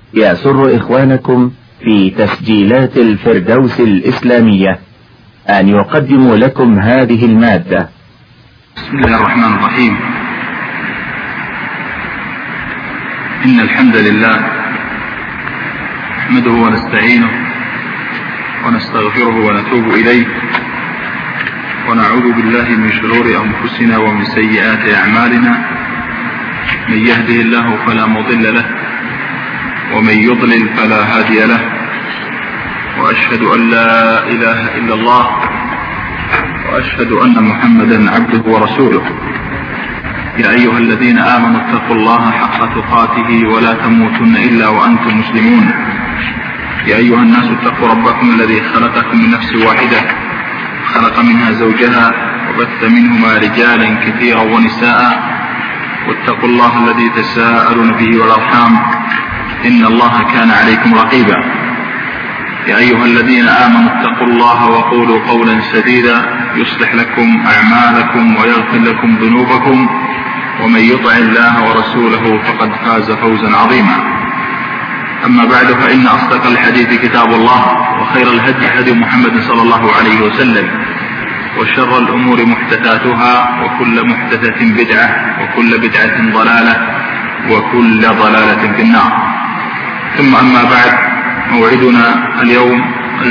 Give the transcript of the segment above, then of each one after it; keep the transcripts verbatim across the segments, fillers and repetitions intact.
يسر إخوانكم في تسجيلات الفردوس الإسلامية أن يقدموا لكم هذه المادة. بسم الله الرحمن الرحيم. إن الحمد لله نحمده ونستعينه ونستغفره ونتوب إليه، ونعوذ بالله من شرور أنفسنا ومن سيئات أعمالنا. من يهده الله فلا مضل له ومن يضلل فلا هادي له، وأشهد أن لا إله إلا الله وأشهد أن محمدا عبده ورسوله. يا أيها الذين آمنوا اتقوا الله حق تقاته ولا تموتن إلا وأنتم مسلمون. يا أيها الناس اتقوا ربكم الذي خلقكم من نفس واحدة، خلق منها زوجها وبث منهما رجالا كثيرا ونساء، واتقوا الله الذي تساءلون به والأرحام إن الله كان عليكم رقيبا. يا أيها الذين آمنوا اتقوا الله وقولوا قولا سديدا يصلح لكم أعمالكم ويغفر لكم ذنوبكم، ومن يطع الله ورسوله فقد فاز فوزا عظيما. أما بعد، فإن أصدق الحديث كتاب الله، وخير الهدي هدي محمد صلى الله عليه وسلم، وشر الأمور محدثاتها، وكل محدثة بدعة، وكل بدعة ضلالة، وكل ضلالة في النار. ثم أما بعد، موعدنا اليوم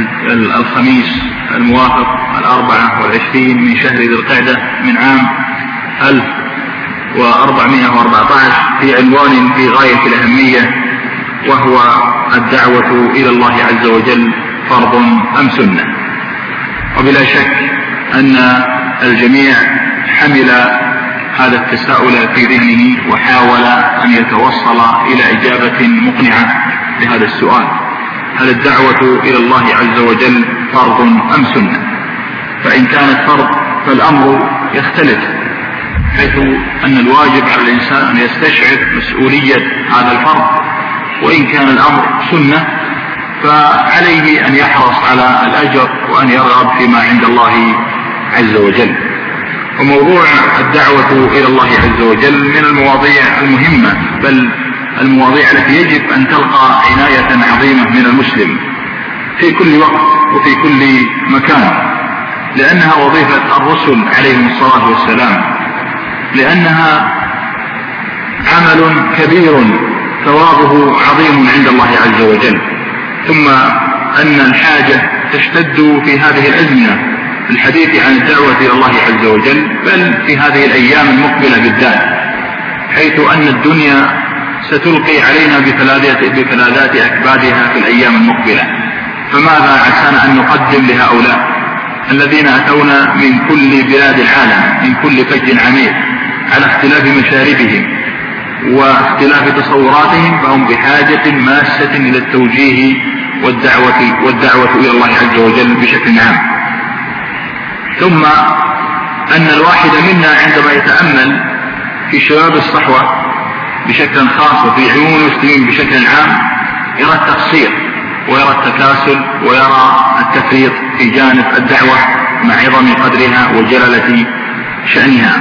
الخميس الموافق الأربعة والعشرين من شهر ذي القعدة من عام ألف وأربعمائة وأربعة عشر في عنوان في غاية الأهمية، وهو الدعوة إلى الله عز وجل فرض أم سنة. وبلا شك أن الجميع حمل هذا التساؤل في ذهنه وحاول أن يتوصل إلى إجابة مقنعة لهذا السؤال: هل الدعوة إلى الله عز وجل فرض أم سنة؟ فإن كانت فرض فالأمر يختلف، حيث أن الواجب على الإنسان أن يستشعر مسؤولية هذا الفرض، وإن كان الأمر سنة فعليه أن يحرص على الأجر وأن يرغب فيما عند الله عز وجل. وموضوع الدعوة إلى الله عز وجل من المواضيع المهمة، بل المواضيع التي يجب أن تلقى عناية عظيمة من المسلم في كل وقت وفي كل مكان، لأنها وظيفة الرسل عليهم الصلاة والسلام، لأنها عمل كبير ثوابه عظيم عند الله عز وجل. ثم أن الحاجة تشتد في هذه الأزمنة الحديث عن الدعوة إلى الله عز وجل، بل في هذه الأيام المقبلة بالذات، حيث أن الدنيا ستلقي علينا بفلذات أكبادها في الأيام المقبلة. فماذا عسانا أن نقدم لهؤلاء الذين أتونا من كل بلاد العالم، من كل فج عميق، على اختلاف مشاربهم واختلاف تصوراتهم، فهم بحاجة ماسة إلى التوجيه والدعوة, والدعوة إلى الله عز وجل بشكل عام. ثم أن الواحد منا عندما يتأمل في شباب الصحوة بشكل خاص وفي عموم المسلمين بشكل عام، يرى التقصير ويرى التكاسل ويرى التفريط في جانب الدعوة مع عظم قدرها وجلالة شأنها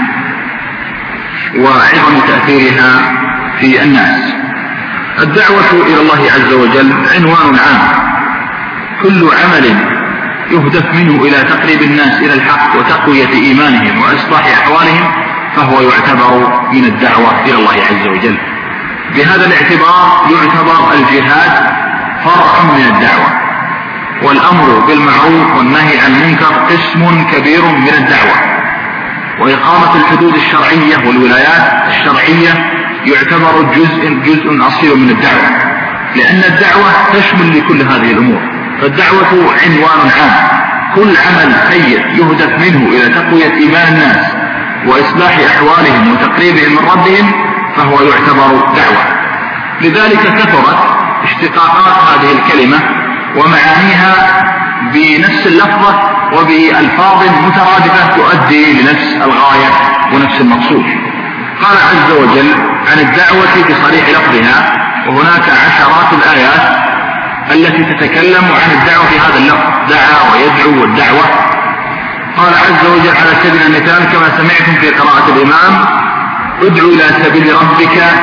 وعظم تأثيرها في الناس. الدعوة إلى الله عز وجل عنوان عام، كل عمل يهدف منه إلى تقريب الناس إلى الحق وتقوية إيمانهم وإصلاح أحوالهم فهو يعتبر من الدعوة إلى الله عز وجل. بهذا الاعتبار يعتبر الجهاد فرع من الدعوة، والأمر بالمعروف والنهي عن المنكر قسم كبير من الدعوة، وإقامة الحدود الشرعية والولايات الشرعية يعتبر جزء جزء أصيل من الدعوة، لأن الدعوة تشمل لكل هذه الأمور. فالدعوة عنوان عام، كل عمل خير يهدف منه إلى تقوية إيمان الناس وإصلاح أحوالهم وتقريبهم من ربهم فهو يعتبر دعوة. لذلك كثرت اشتقاقات هذه الكلمة ومعانيها بنفس اللفظة وبألفاظ مترادفة تؤدي لنفس الغاية ونفس المقصود. قال عز وجل عن الدعوة بصريح لفظها، وهناك عشرات الآيات التي تتكلم عن الدعوة في هذا اللفظ، دعا ويدعو والدعوة. قال عز وجل على سبيل المثال كما سمعتم في قراءة الإمام: ادعو إلى سبيل ربك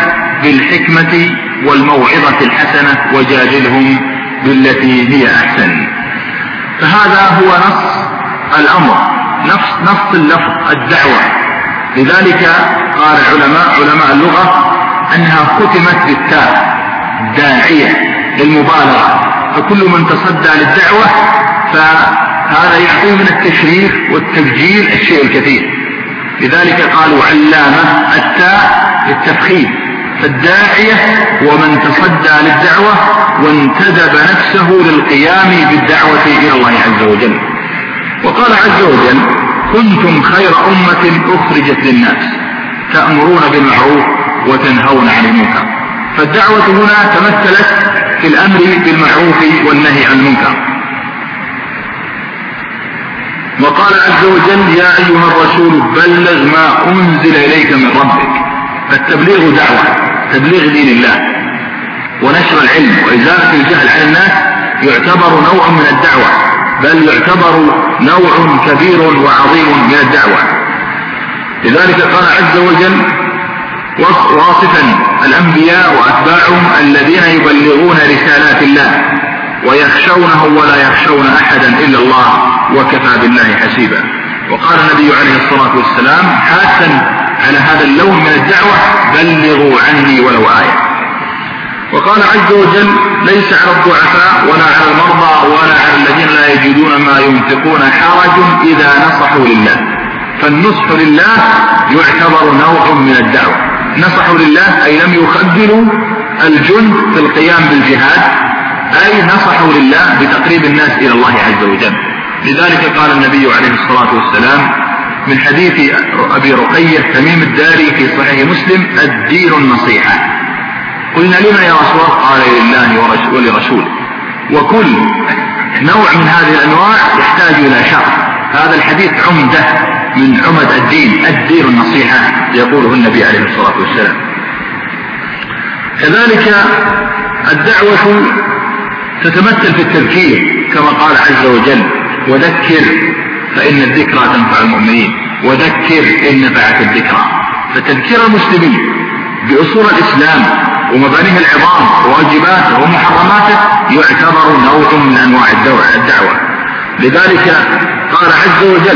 بالحكمة والموعظة الحسنة وجادلهم بالتي هي أحسن. فهذا هو نص الأمر، نفس نص اللفظ الدعوة. لذلك قال علماء علماء اللغة أنها ختمت بالتاء داعية للمبالغة، فكل من تصدى للدعوة فهذا يعطيه من التشريف والتبجيل الشيء الكثير. لذلك قالوا علامة التاء للتفخيم، فالداعية هو من تصدى للدعوة وانتدب نفسه للقيام بالدعوة إلى الله عز وجل. وقال عز وجل كنتم خير أمة أخرجت للناس تأمرون بالمعروف وتنهون عن المنكر. فالدعوة هنا تمثلت في الأمر بالمعروف والنهي عن المنكر. وقال عز وجل يا أيها الرسول بلغ ما أنزل إليك من ربك. فالتبليغ دعوة، تبليغ دين الله ونشر العلم وإزالة الجهل عن الناس يعتبر نوع من الدعوة، بل يعتبر نوع كبير وعظيم من الدعوة. لذلك قال عز وجل واصفا الأنبياء وأتباعهم الذين يبلغون رسالات الله ويخشونه ولا يخشون أحدا إلا الله وكفى بالله حسيبا. وقال النبي عليه الصلاة والسلام حاثا على هذا اللون من الدعوة بلغوا عني ولو آية. وقال عز وجل ليس على الضعفاء ولا على المرضى ولا على الذين لا يجدون ما ينفقون حرج إذا نصحوا لله. فالنصح لله يعتبر نوع من الدعوة. نصحوا لله أي لم يخذلوا الجند في القيام بالجهاد، أي نصحوا لله بتقريب الناس إلى الله عز وجل. لذلك قال النبي عليه الصلاة والسلام من حديث أبي رقية تميم الداري في صحيح مسلم الدين النصيحة. قلنا لما يا رسول الله؟ قال لله ولرسوله. وكل نوع من هذه الأنواع يحتاج إلى شرح. هذا الحديث عمدة من عمد الدين، الدين النصيحة يقوله النبي عليه الصلاة والسلام. كذلك الدعوة تتمثل في التذكير كما قال عز وجل وذكر فإن الذكرى تنفع المؤمنين، وذكر إن نفعت الذكرى. فتذكير المسلمين بأصول الإسلام ومبانيه العظام وواجباته ومحرماته يعتبر نوع من أنواع الدعوة. لذلك قال عز وجل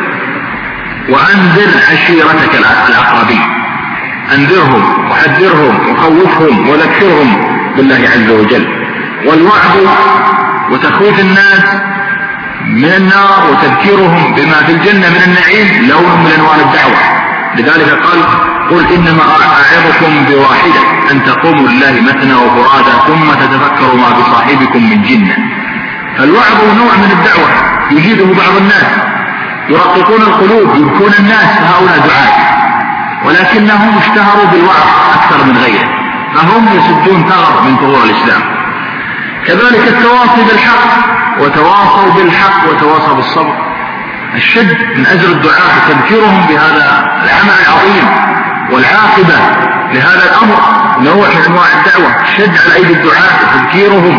وأنذر عشيرتك الأقربين. أنذرهم وحذرهم وخوفهم وذكرهم بالله عز وجل. والوعظ وتخويف الناس من النار وتذكيرهم بما في الجنة من النعيم لون من أنواع الدعوة. لذلك قال قل إنما أعظكم بواحدة أن تقوموا لله مثنى وفرادى ثم تتفكروا ما بصاحبكم من جنة. فالوعظ نوع من الدعوة يجيده بعض الناس، يرققون القلوب يبكون الناس فهؤلاء دعاة، ولكنهم اشتهروا بالوعظ أكثر من غيره فهم يسدون ثغر من ثغور الإسلام. كذلك التواصي بالحق وتواصوا بالحق وتواصوا بالصبر. الشد من أجل الدعاة تذكيرهم بهذا العمل العظيم والعاقبة لهذا الأمر نوع من أنواع الدعوة. الشد على أيدي الدعاة تذكيرهم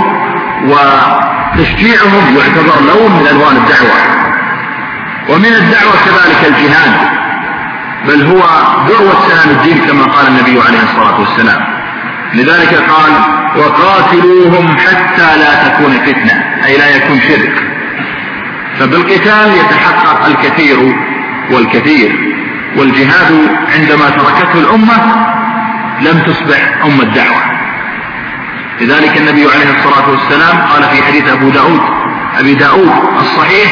وتشجيعهم يعتبر لون من ألوان الدعوة. ومن الدعوة كذلك الجهاد، بل هو ذروة سنام الدين كما قال النبي عليه الصلاة والسلام. لذلك قال وقاتلوهم حتى لا تكون فتنة، أي لا يكون شرك. فبالقتال يتحقق الكثير والكثير. والجهاد عندما تركته الأمة لم تصبح أم الدعوة. لذلك النبي عليه الصلاة والسلام قال في حديث أبو داود أبي داود الصحيح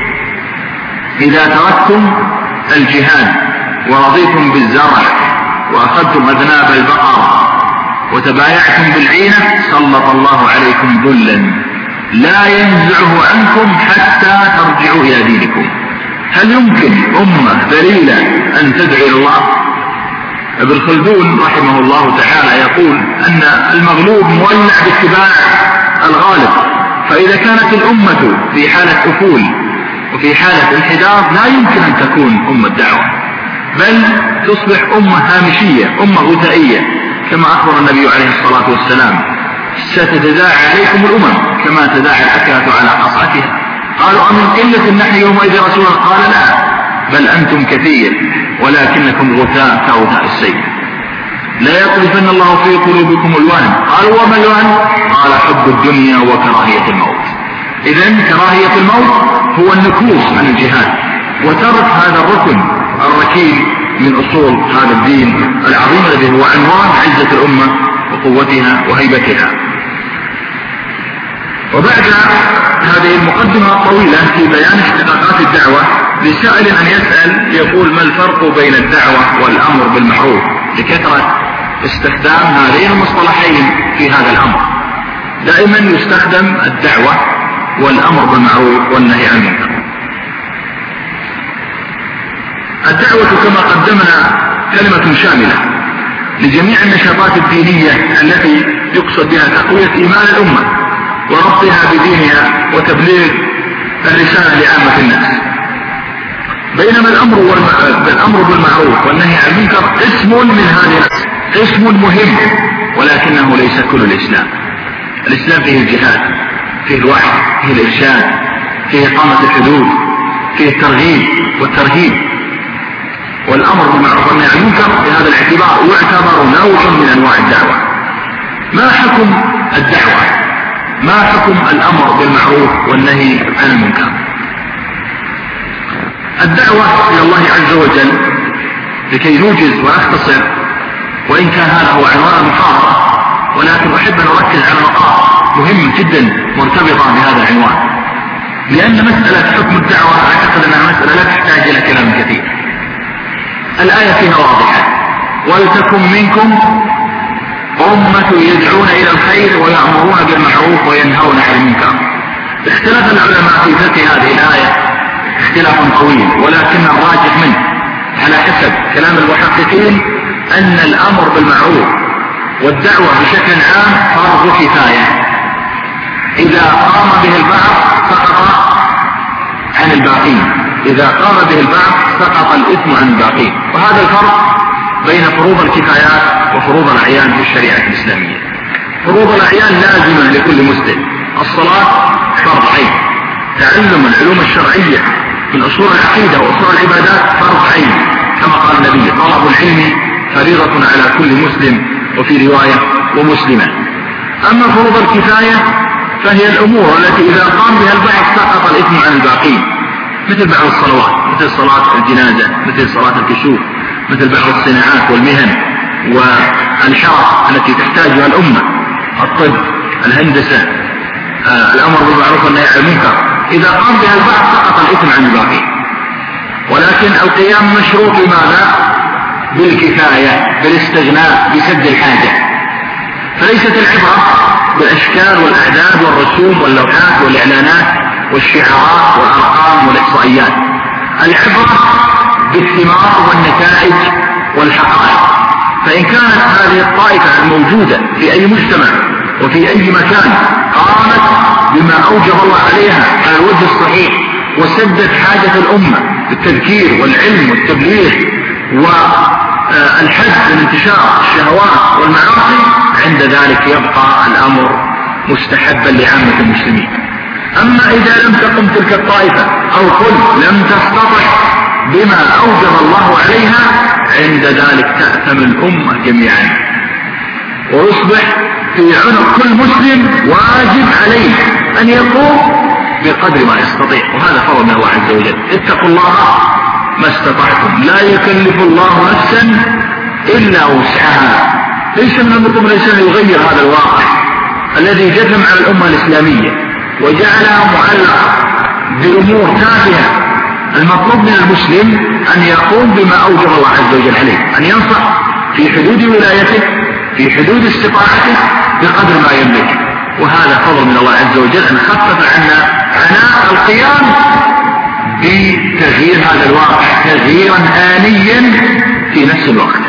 إذا تركتم الجهاد ورضيتم بالزرع وأخذتم أذناب البقر وتبايعتم بالعينة سلط الله عليكم ذلا لا ينزعه عنكم حتى ترجعوا إلى دينكم. هل يمكن أمة ذليلة أن تدعو إلى الله؟ ابن خلدون رحمه الله تعالى يقول أن المغلوب مولع باتباع الغالب. فإذا كانت الأمة في حالة أفول وفي حالة انحدار لا يمكن أن تكون أمة دعوة، بل تصبح أمة هامشية، أمة غثائية، كما أخبر النبي عليه الصلاة والسلام ستتداعى عليكم الأمم كما تداعى الأكلة على قصعتها. قالوا أمن قلة نحن يومئذ رسول الله؟ قال لا، بل أنتم كثير ولكنكم غثاء كغثاء السيل. لا يقذفن الله في قلوبكم الوهن. قالوا وما الوهن؟ قال حب الدنيا وكراهية الموت. إذن كراهية الموت هو النكوص عن الجهاد وترك هذا الركن الركيب من أصول هذا الدين العظيم الذي هو عنوان عزة الأمة وقوتها وهيبتها. وبعد هذه المقدمة الطويلة في بيان اشتقاقات الدعوة، لسائل أن يسأل يقول ما الفرق بين الدعوة والأمر بالمعروف، لكثرة استخدام هذين المصطلحين في هذا الأمر. دائما يستخدم الدعوة والأمر بالمعروف والنهي عن المنكر. الدعوة كما قدمنا كلمة شاملة لجميع النشاطات الدينية التي يقصد بها تقوية إيمان الأمة وربطها بدينها وتبليغ الرسالة لعامة الناس. بينما الأمر, الأمر بالمعروف والنهي عن المنكر اسم من هذه اسم مهم، ولكنه ليس كل الإسلام. الإسلام فيه الجهاد، فيه الوعي، فيه الإرشاد، فيه إقامة الحدود، فيه الترغيب والترهيب. والأمر بالمعروف والنهي عن المنكر بهذا الاعتبار يعتبر نوع من أنواع الدعوة. ما حكم الدعوة؟ ما حكم الأمر بالمعروف والنهي عن المنكر؟ الدعوة إلى الله عز وجل، لكي نوجز ونختصر، وإن كان هذا هو عنوان المحاضرة، ولكن أحب أن أركز على نقاط مهمة جدا مرتبطة بهذا العنوان، لأن مسألة حكم الدعوة أعتقد أنها مسألة لا تحتاج إلى كلام كثير. الآية فيها واضحة: ولتكن منكم أمة يدعون إلى الخير ويأمرون بالمعروف وينهون عن المنكر. اختلف العلماء في فقه هذه الآية اختلاف طويل، ولكن الراجح منه على حسب كلام المحققين أن الأمر بالمعروف والدعوة بشكل عام فرض كفاية، إذا قام به البعض سقط عن الباقين، إذا قام به البعض سقط الإثم عن الباقين. وهذا الفرق بين فروض الكفايات وفروض الأعيان في الشريعة الإسلامية. فروض الأعيان لازمة لكل مسلم: الصلاة فرض عين، تعلم العلوم الشرعية من أصول العقيدة وأصول العبادات فرض عين، كما قال النبي: طلب العلم فريضة على كل مسلم، وفي رواية ومسلمة. أما فروض الكفاية فهي الأمور التي إذا قام بها البعض سقط الإثم عن الباقين، مثل بعض الصلوات، مثل صلاة الجنازة، مثل صلاة الكسوف، مثل بعض الصناعات والمهن والحرف التي تحتاجها الأمة، الطب، الهندسة، آه، الأمر بالمعروف والنهي عن المنكر. إذا قام بها البعض سقط الإثم عن الباقين. ولكن القيام مشروط بماذا؟ بالكفاية، بالاستغناء، بسد الحاجة. فليست العبرة بالأشكال والأعداد والرسوم واللوحات والإعلانات والشعارات والأرقام والإحصائيات. العبرة بالثمار والنتائج والحقائق. فإن كانت هذه الطائفة الموجودة في أي مجتمع وفي أي مكان قامت بما أوجب الله عليها على الوجه الصحيح وسدت حاجة الأمة بالتذكير والعلم والتبليغ والحد من انتشار الشهوات والمعاصي، عند ذلك يبقى الأمر مستحبا لعامة المسلمين. أما إذا لم تقم تلك الطائفة أو قل لم تستطع بما أوجب الله عليها، عند ذلك تأثم الأمة جميعا، ويصبح في عنق كل مسلم واجب عليه أن يقوم بقدر ما يستطيع. وهذا فرض من الله عز وجل: اتقوا الله ما استطعتم، لا يكلف الله نفسا إلا وسعها. ليس من المطلوب الإنسان يغير هذا الواقع الذي جثم على الأمة الإسلامية وجعلها معلقة بأمور تافهة. المطلوب من المسلم أن يقوم بما أوجب الله عز وجل عليه، أن ينصح في حدود ولايته، في حدود استطاعته، بقدر ما يملك. وهذا فضل من الله عز وجل أن خفف عنا عناء القيام بتغيير هذا الواقع تغييرا آنيا في نفس الوقت.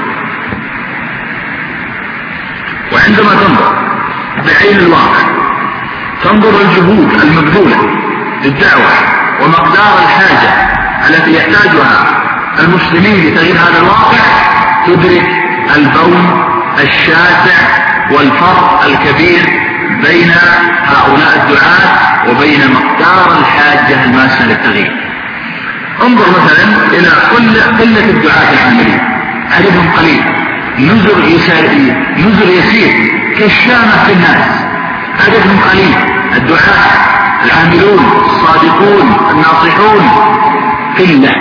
وعندما تنظر بعين الواقع، تنظر الجهود المبذولة للدعوة ومقدار الحاجة التي يحتاجها المسلمين لتغيير هذا الواقع، تدرك البون الشاسع والفرق الكبير بين هؤلاء الدعاة وبين مقدار الحاجة الماسة للتغيير. انظر مثلا إلى قلة الدعاة العاملين، عددهم قليل، نزر يسير, نزر يسير كالشامة في الناس، عددهم قليل، الدعاة العاملون الصادقون الناصحون قلة.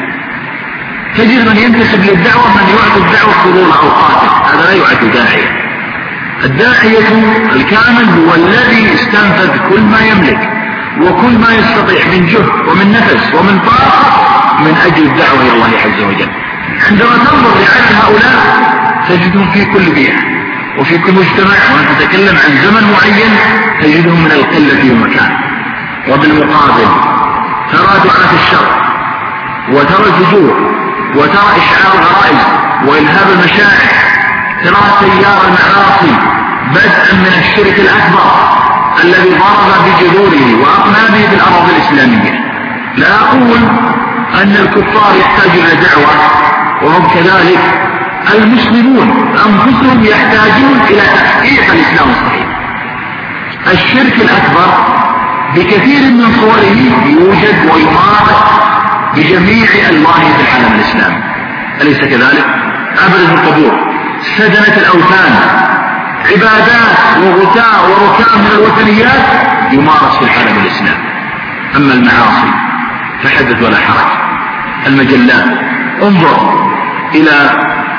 تجد من ينتسب للدعوة من يعطي الدعوة حضور أوقاته، هذا لا يعد داعية. الداعية الكامل هو الذي استنفذ كل ما يملك وكل ما يستطيع من جهد ومن نفس ومن طاقة من أجل الدعوة إلى الله عز وجل. عندما تنظر لعدد هؤلاء تجدهم في كل بيئة وفي كل مجتمع، وأنت تتكلم عن زمن معين تجدهم من القلة في مكان. وبالمقابل ترى دعاة الشر وترى الفجور وترى إشعار الغرائز وإلهاب المشاعر، ترى تيار المعاصي بدءا من الشرك الأكبر الذي ضرب بجذوره وأقنامه في الأرض الإسلامية. لا أقول أن الكفار يحتاجون إلى دعوة وهم كذلك، المسلمون أنفسهم يحتاجون إلى تحقيق الإسلام الصحيح. الشرك الأكبر بكثير من صوره يوجد ويمارس بجميع ألوانه في العالم الإسلامي، أليس كذلك؟ أبرز القبور، سدنة الأوثان، عبادات وغثاء وركام من الوثنيات يمارس في العالم الإسلامي. أما المعاصي فحدث ولا حرج. المجلات، انظر إلى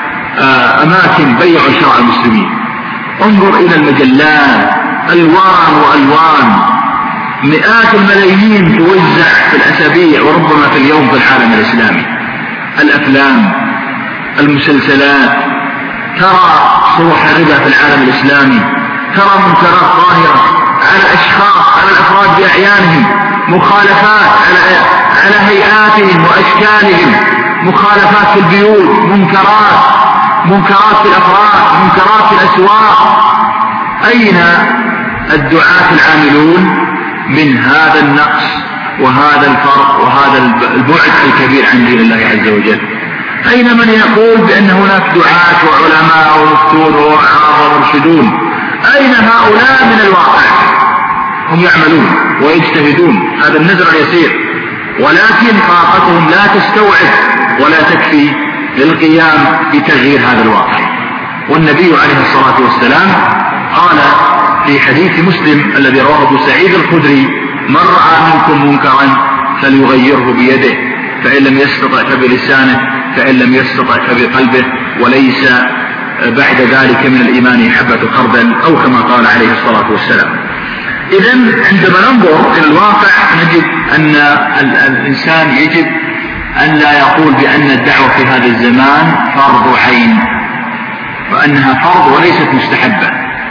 أماكن بيع وشراء المسلمين، انظر إلى المجلات ألوان وألوان، مئات الملايين توزع في الأسابيع وربما في اليوم في العالم الإسلامي. الأفلام، المسلسلات، ترى صروح الربا في العالم الإسلامي، ترى منكرات ظاهرة على الأشخاص على الأفراد بأعيانهم، مخالفات على على هيئاتهم وأشكالهم، مخالفات في البيوت، منكرات منكرات في الأفراد، منكرات في الأسواق. أين الدعاة العاملون من هذا النقص وهذا الفرق وهذا البعد الكبير عن دين الله عز وجل؟ أين من يقول بأن هناك دعاة وعلماء ومفتون ووعاظ ومرشدون؟ أين هؤلاء من الواقع؟ هم يعملون ويجتهدون، هذا النزر اليسير، ولكن طاقتهم لا تستوعب ولا تكفي للقيام بتغيير هذا الواقع. والنبي عليه الصلاة والسلام قال في حديث مسلم الذي رواه أبو سعيد الخدري: من رأى منكم منكرا فليغيره بيده، فإن لم يستطع فبلسانه، فإن لم يستطع فبقلبه، وليس بعد ذلك من الإيمان حبة خردل، أو كما قال عليه الصلاة والسلام. إذن عندما ننظر إلى الواقع نجد أن الإنسان يجب أن لا يقول بأن الدعوة في هذا الزمان فرض عين، وأنها فرض وليست مستحبة.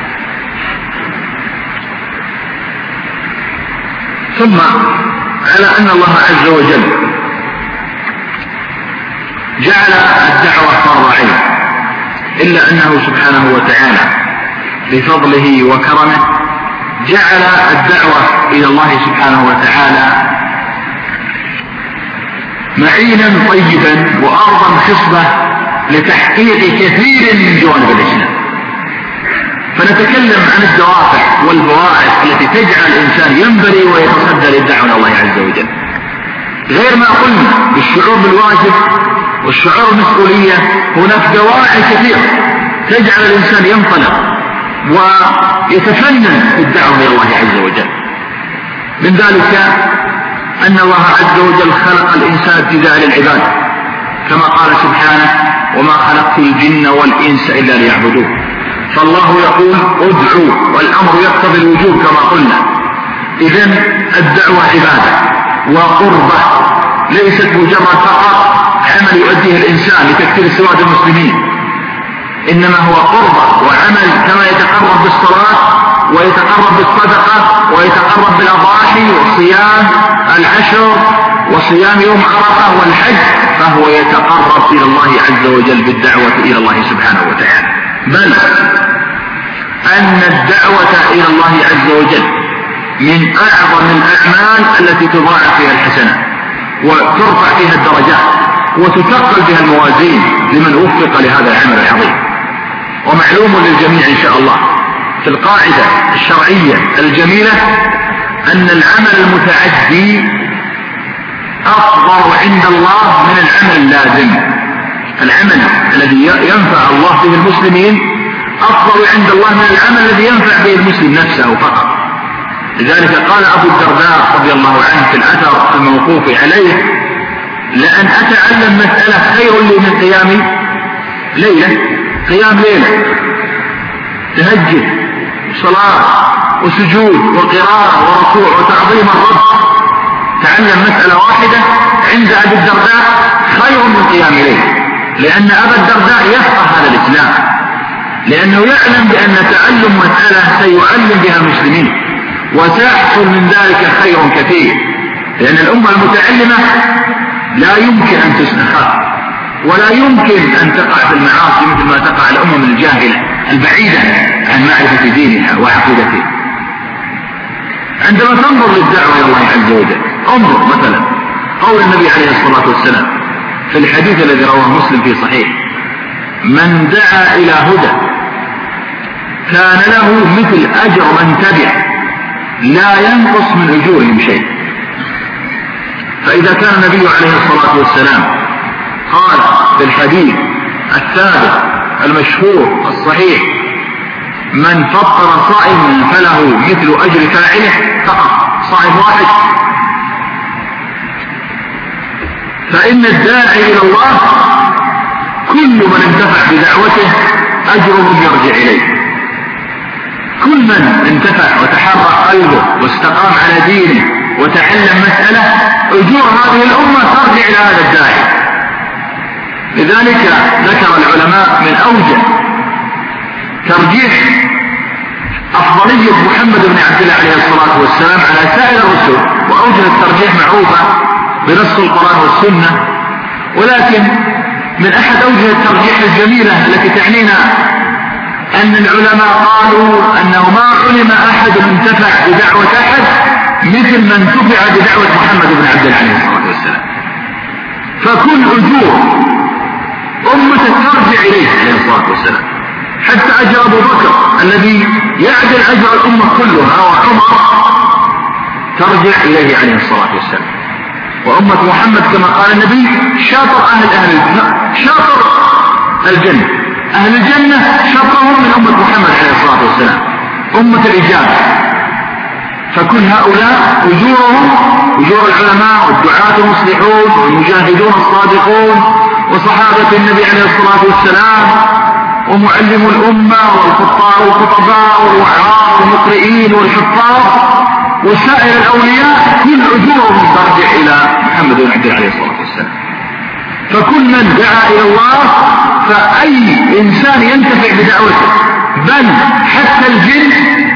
ثم على أن الله عز وجل جعل الدعوة فرض عين، إلا أنه سبحانه وتعالى بفضله وكرمه جعل الدعوة إلى الله سبحانه وتعالى معينا طيبا وأرضا خصبة لتحقيق كثير من جوانب الإسلام. فنتكلم عن الدوافع والبواعث التي تجعل الإنسان ينبغي ويتصدى للدعوة إلى الله عز وجل، غير ما قلنا بالشعور بالواجب والشعور بالمسؤولية. هناك دواعي كثيرة تجعل الإنسان ينطلق ويتفنن في الدعوة إلى الله عز وجل. من ذلك أن الله عز وجل خلق الإنسان ابتداء للعبادة، كما قال سبحانه: وما خلقت الجن والإنس إلا ليعبدون. فالله يقول ادعوا، والأمر يقتضي الوجوب كما قلنا. إذن الدعوة عبادة وقربة، ليست مجرد فقط عمل يؤديه الإنسان لتكثير سواد المسلمين، إنما هو قربة وعمل كما يتقرب بالصلاة ويتقرب بالصدقة ويتقرب بالأضاحي والصيام العشر وصيام يوم عرفة والحج، فهو يتقرب إلى الله عز وجل بالدعوة إلى الله سبحانه وتعالى. بل أن الدعوة إلى الله عز وجل من أعظم الأعمال التي تضاعف فيها الحسنات وترفع فيها الدرجات وتثقل بها الموازين لمن وفق لهذا العمل العظيم. ومعلوم للجميع إن شاء الله في القاعدة الشرعية الجميلة أن العمل المتعدي أفضل عند الله من العمل اللازم. العمل الذي ينفع الله به المسلمين أفضل عند الله من العمل الذي ينفع به المسلم نفسه فقط. لذلك قال أبو الدرداء رضي الله عنه في الأثر الموقوف عليه: لأن أتعلم مسألة خير لي من قيام ليلة. قيام ليلة، تهجد وصلاة وسجود وقراءة وركوع وتعظيم الرب، تعلم مسألة واحدة عند أبي الدرداء خير من قيام ليلة، لأن أبا الدرداء يفقه هذا الإسلام، لأنه يعلم بأن تعلم مسألة سيعلم بها المسلمين وسيحصل من ذلك خير كثير، لأن الأمة المتعلمة لا يمكن أن تسنخ ولا يمكن أن تقع في المعاصي مثل ما تقع الأمم الجاهلة البعيدة عن معرفة دينها وعقيدتها. عندما تنظر للدعوة إلى الله عز وجل، انظر مثلا قول النبي عليه الصلاة والسلام في الحديث الذي رواه مسلم في صحيح: من دعا إلى هدى كان له مثل أجر من تبع لا ينقص من أجورهم شيء. فإذا كان النبي عليه الصلاة والسلام قال في الحديث الثابت المشهور الصحيح: من فطر صائما فله مثل أجر فاعله فقط، صائم واحد، فإن الداعي إلى الله كل من انتفع بدعوته أجره يرجع إليه. كل من انتفع وتحرك قلبه واستقام على دينه وتعلم مسألة، أجور هذه الأمة ترجع إلى هذا الداعي. لذلك ذكر العلماء من أوجه ترجيح أفضلية محمد بن عبد الله عليه الصلاة والسلام على سائر الرسل، وأوجه الترجيح معروفة بنص القرآن والسنة، ولكن من أحد أوجه الترجيح الجميلة التي تعنينا أن العلماء قالوا أنه ما علم أحد انتفع بدعوة أحد مثل من انتفع بدعوة محمد بن عبد الله عليه الصلاة والسلام. فكل أجور أمة ترجع إليه عليه الصلاة والسلام، حتى أجر أبو بكر الذي يعدل أجر الأمة كلها وعمر ترجع إليه عليه الصلاة والسلام. وأمة محمد كما قال النبي: شاطر أهل أهل الجنة، شاطر الجنة، أهل الجنة شاطرهم من أمة محمد عليه الصلاة والسلام، أمة الإجابة. فكل هؤلاء أجورهم أجور العلماء والدعاة المصلحون والمجاهدون الصادقون وصحابة النبي عليه الصلاة والسلام ومعلم الأمة والخطباء والوعاظ والمقرئين والحفاظ وسائر الأولياء، كل أجورهم ترجع إلى محمد بن عبد الله عليه الصلاة والسلام. فكل من دعا إلى الله، فأي إنسان ينتفع بدعوته بل حتى الجن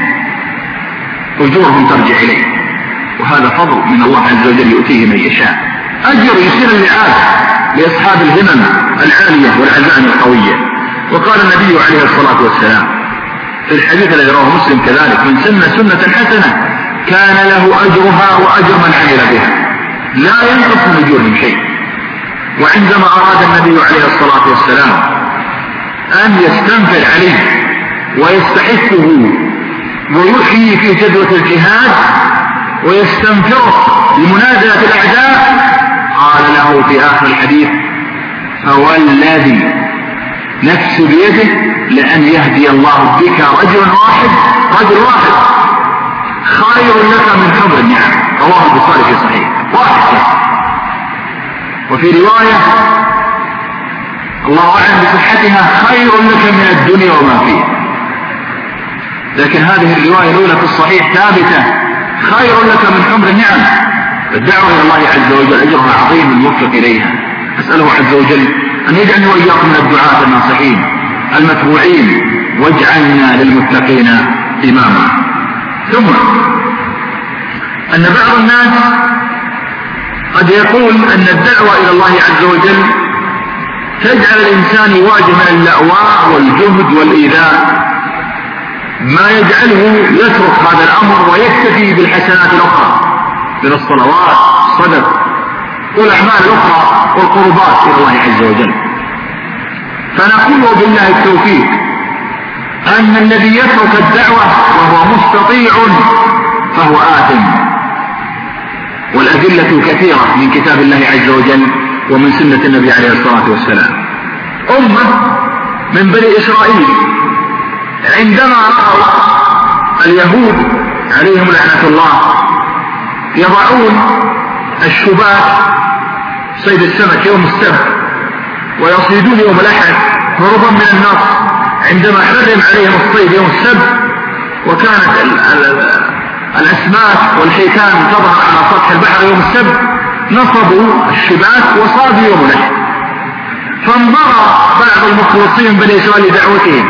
أجورهم ترجع إليه، وهذا فضل من الله عز وجل يؤتيه من يشاء. أجر يصير اللعاب لأصحاب الهمم العالية والعزائم القوية. وقال النبي عليه الصلاة والسلام في الحديث الذي رواه مسلم كذلك: من سن سنة حسنة كان له أجرها وأجر من عمل بها لا ينقص من أجورهم شيء. وعندما أراد النبي عليه الصلاة والسلام أن يستنفر عليه ويستحثه ويحيي في جدوة الجهاد ويستنفره لمنازلة الأعداء، قال له في آخر الحديث: فوالذي نفس بيده لأن يهدي الله بك رجلا واحد رجل واحد خير لك من حمر النعم. رواه البخاري في صحيح. واحد. وفي رواية الله أعلم بصحتها: خير لك من الدنيا وما فيها. لكن هذه الرواية الأولى في الصحيح ثابتة: خير لك من حمر النعم. الدعوة إلى الله عز وجل أجرها عظيم الموفق إليها. أسأله عز وجل أن يجعلني وإياكم من الدعاة الناصحين المتبوعين، واجعلنا للمتقين إماما. ثم أن بعض الناس قد يقول أن الدعوة إلى الله عز وجل تجعل الإنسان يواجه من اللأواء والجهد والإيذاء ما يجعله يترك هذا الأمر ويكتفي بالحسنات الأخرى من الصلوات الصدق والأعمال الأخرى والقربات إلى الله عز وجل. فنقول بالله التوفيق أن الذي يترك الدعوة وهو مستطيع فهو آثم، والأدلة كثيرة من كتاب الله عز وجل ومن سنة النبي عليه الصلاة والسلام. أمة من بني إسرائيل عندما رأوا اليهود عليهم لعنة الله يضعون الشباك صيد السمك يوم السبت ويصيدون يوم الأحد هربا من النص عندما حرم عليهم الصيد يوم السبت، وكانت ال ال الأسماك والحيتان تظهر على سطح البحر يوم السبت، نصبوا الشباك وصادوا يوم الأحد. فانظر بعض المخلصين بني إسرائيل لدعوتهم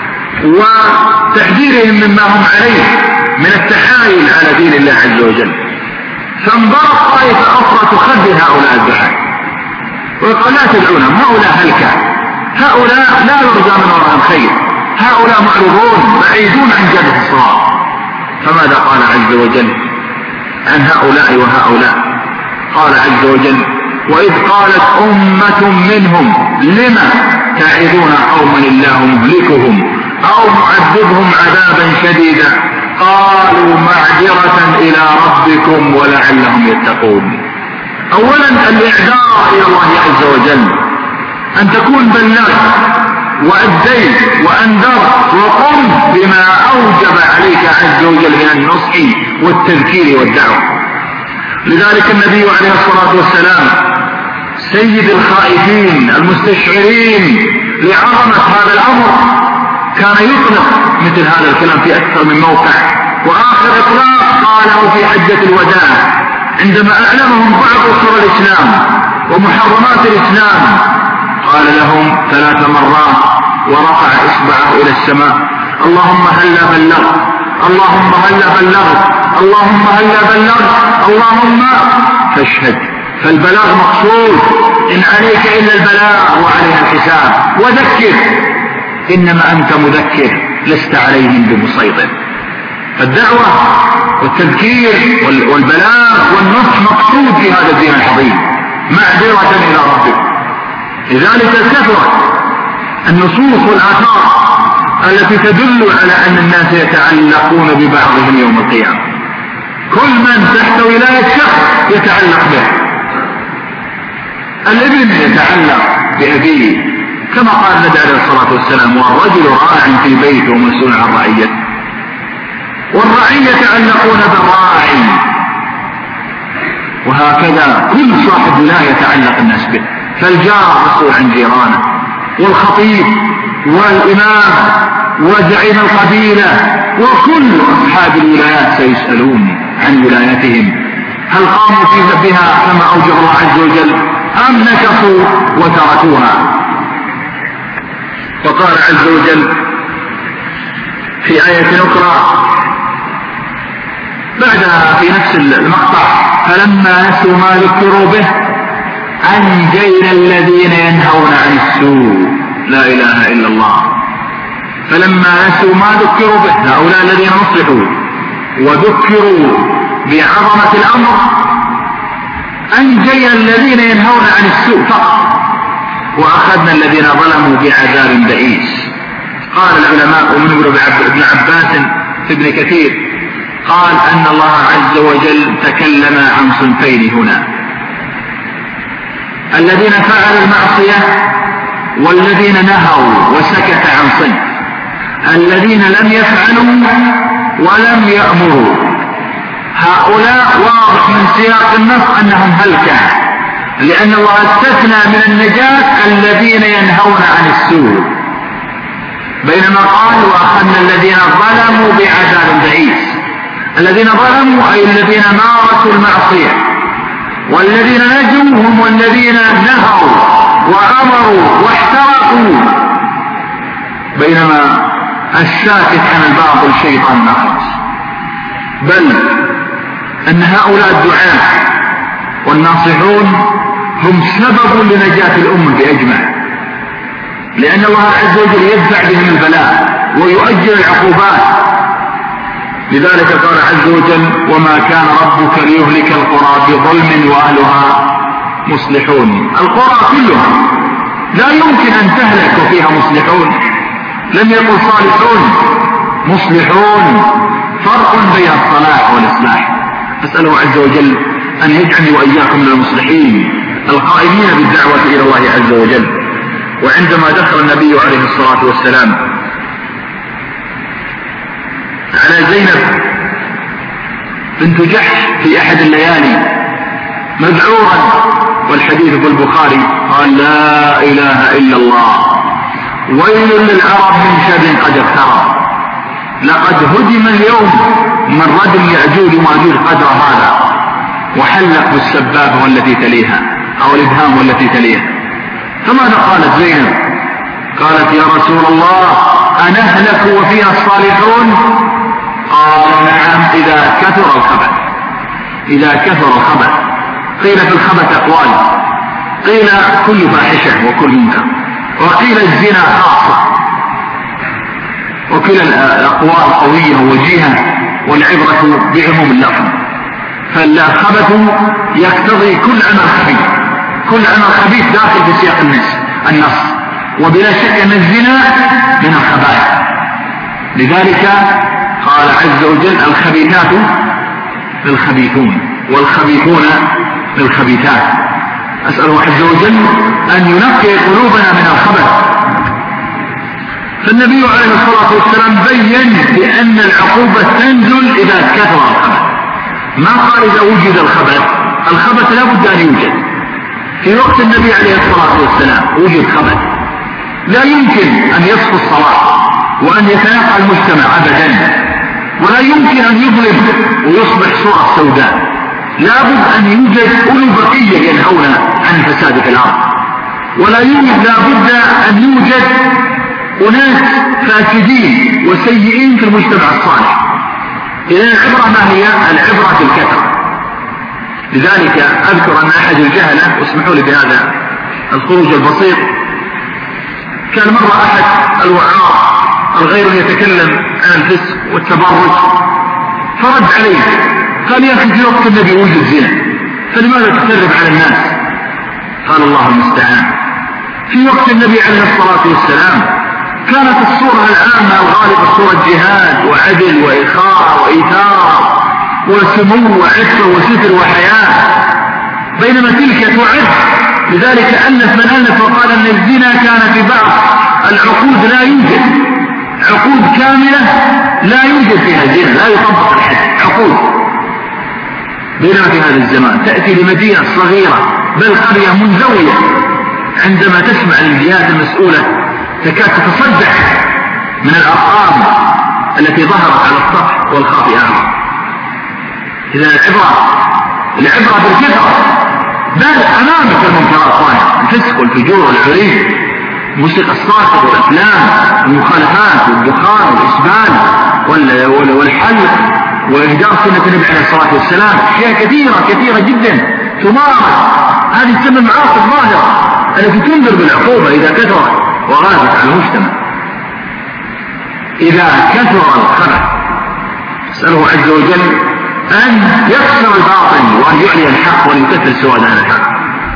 وتحذيرهم مما هم عليه من التحايل على دين الله عز وجل، فانظرت طائفة أخرى تخذل هؤلاء الدعاة ويقول لا تدعونهم، هؤلاء هلكة، هؤلاء لا يرجى من وراءهم خير، هؤلاء معرضون بعيدون عن جادة الصواب. فماذا قال عز وجل عن هؤلاء وهؤلاء؟ قال عز وجل: وإذ قالت أمة منهم لم تعظون قوما الله مهلكهم أو معذبهم عذابا شديدا قالوا معذرة إلى ربكم ولعلهم يتقون. أولا الإعذار إلى الله عز وجل، أن تكون بلغت وأديت وأنذرت وقمت بما أوجب عليك عز وجل من النصح والتذكير والدعوة. لذلك النبي عليه الصلاة والسلام سيد الخائفين المستشعرين لعظمة هذا الأمر كان يطلق مثل هذا الكلام في أكثر من موقع، وآخر إطلاق قاله في حجة الوداع عندما أعلمهم بعض أسر الإسلام ومحرمات الإسلام، قال لهم ثلاث مرات ورفع إصبعه إلى السماء: اللهم هلا بلغت، اللهم هلا بلغت، اللهم هلا بلغت، اللهم فاشهد. فالبلاغ مقصود، إن عليك إلا البلاغ وعليها الحساب، وذكر إنما أنت مذكر لست عليهم بمسيطر. فالدعوة والتذكير والبلاغ والنصح مقصود في هذا الدين العظيم، معذرة إلى ربك. لذلك كثرت النصوص والآثار التي تدل على أن الناس يتعلقون ببعضهم يوم القيامة، كل من تحت ولاية شخص يتعلق به. الابن يتعلق بأبيه كما قال النبي عليه الصلاة والسلام: والرجل راع في بيته ومسؤول عن رعيته. والرعية يتعلقون بالراعي، وهكذا كل صاحب ولاية يتعلق الناس به. فالجار مسؤول عن جيرانه، والخطيب والإمام وزعيم القبيلة وكل أصحاب الولايات سيسألون عن ولايتهم، هل قاموا بها كما أوجب الله عز وجل أم نكصوا وتركوها. وقال عز وجل في آية أخرى بعدها في نفس المقطع: فلما نسوا ما ذكروا به أنجينا الذين ينهون عن السوء. لا إله إلا الله. فلما نسوا ما ذكروا به، هؤلاء الذين نصحوا وذكروا بعظمة الأمر، أنجينا الذين ينهون عن السوء فقط، وأخذنا الذين ظلموا بعذاب بئيس. قال العلماء ومن ابن عباس في ابن كثير قال أن الله عز وجل تكلم عن صنفين هنا: الذين فعلوا المعصية والذين نهوا وسكت عن صنف. الذين لم يفعلوا ولم يأمروا، هؤلاء واضح من سياق النص أنهم هلكة، لأن الله استثنى من النجاة الذين ينهون عن السوء، بينما قال: وأخذنا الذين ظلموا بعذاب بئيس. الذين ظلموا أي الذين مارسوا المعصية، والذين نجوا هم الذين نهوا وأمروا واحترقوا، بينما الساكت عن الباطل شيطان نخرس. بل أن هؤلاء الدعاة والناصحون هم سبب لنجاة الأمة بأجمع، لأن الله عز وجل يدفع بهم البلاء ويؤجل العقوبات. لذلك قال عز وجل: وما كان ربك ليهلك القرى بظلم وأهلها مصلحون. القرى كلها لا يمكن أن تهلك وفيها مصلحون، لم يقل صالحون، مصلحون، فرق بين الصلاح والإصلاح. أسأله عز وجل أن يجعلني وإياكم من المصلحين القائمين بالدعوة إلى الله عز وجل. وعندما دخل النبي عليه الصلاة والسلام على زينب بنت جحش في أحد الليالي مذعورا، والحديث في البخاري، قال لا إله إلا الله، ويل للعرب من شر قد اقترب، لقد هدم اليوم من ردم يأجوج وماجوج قدر هذا، وحلق بالسبابة والتي تليها أو الإبهام والتي تليها. فماذا قالت زينب؟ قالت يا رسول الله أنهلك وفيها الصالحون؟ قال نعم إذا كثر الخبث، إذا كثر الخبث. قيل في الخبث أقوال، قيل كل فاحشة وكل منكر، وقيل الزنا خاصة، وكل الأقوال قوية ووجيهة، والعبرة بعموم اللفظ. فالخبث يقتضي كل عمل خبيث، كل عمل خبيث داخل في سياق النص النص وبلا شك أن الزنا من الخبائث. لذلك قال عز وجل الخبيثات للخبيثون والخبيثون للخبيثات. أسأله عز وجل أن ينقي قلوبنا من الخبث. فالنبي عليه الصلاة والسلام بين بأن العقوبة تنزل إذا كثر الخبث، ما قال إذا وجد الخبث. الخبث لا بد أن يوجد. في وقت النبي عليه الصلاة والسلام وجد خبث، لا يمكن أن يصفو الصلاة وأن يتناقى المجتمع أبدا، ولا يمكن أن يظلم ويصبح صورة سوداء. لا بد أن يوجد أولو بقية ينهون عن الفساد في الأرض، ولا يوجد لا بد أن يوجد أناس فاسدين وسيئين في المجتمع الصالح. إذن العبرة ما هي؟ العبرة بالكثرة. لذلك أذكر أن أحد الجهلة، واسمحوا لي بهذا الخروج البسيط، كان مرة أحد الوعاظ الغير يتكلم عن الفسق والتبرج، فرد عليه قال يا أخي في وقت النبي وجد زنا، فلماذا تخرب على الناس؟ قال الله المستعان. في وقت النبي عليه الصلاة والسلام كانت الصورة العامة الغالبة صورة جهاد وعدل وإخاء وإيثار وسمو وعفة وستر وحياة، بينما تلك تعد. لذلك ألف من ألف وقال أن الزنا كان في بعض العقود لا يوجد، عقود كاملة لا يوجد فيها زنا، لا يطبق الحد، عقود. بينما في هذا الزمان تأتي لمدينة صغيرة بل قرية منزوية، عندما تسمع الجهات المسؤولة تكاد تتصدع من الأرقام التي ظهرت على السطح والخاطئة. إذا العبرة العبرة بالكثرة، بل أمامك المنكرات ظاهرة، الفسق والفجور والعري، الموسيقى الصاخبة والأفلام، المخالفات والدخان والإسبال والحلق وإهدار سنة النبي عليه الصلاة والسلام. أشياء كثيرة كثيرة جدا تمارس. هذه تسمى المعاصي الظاهرة التي تنذر بالعقوبة إذا كثرت وغابت على المجتمع. إذا كثر الخبث أسأله عز وجل أن يكسر الباطل وأن يعلي الحق وأن يكثر سواد عن الحق.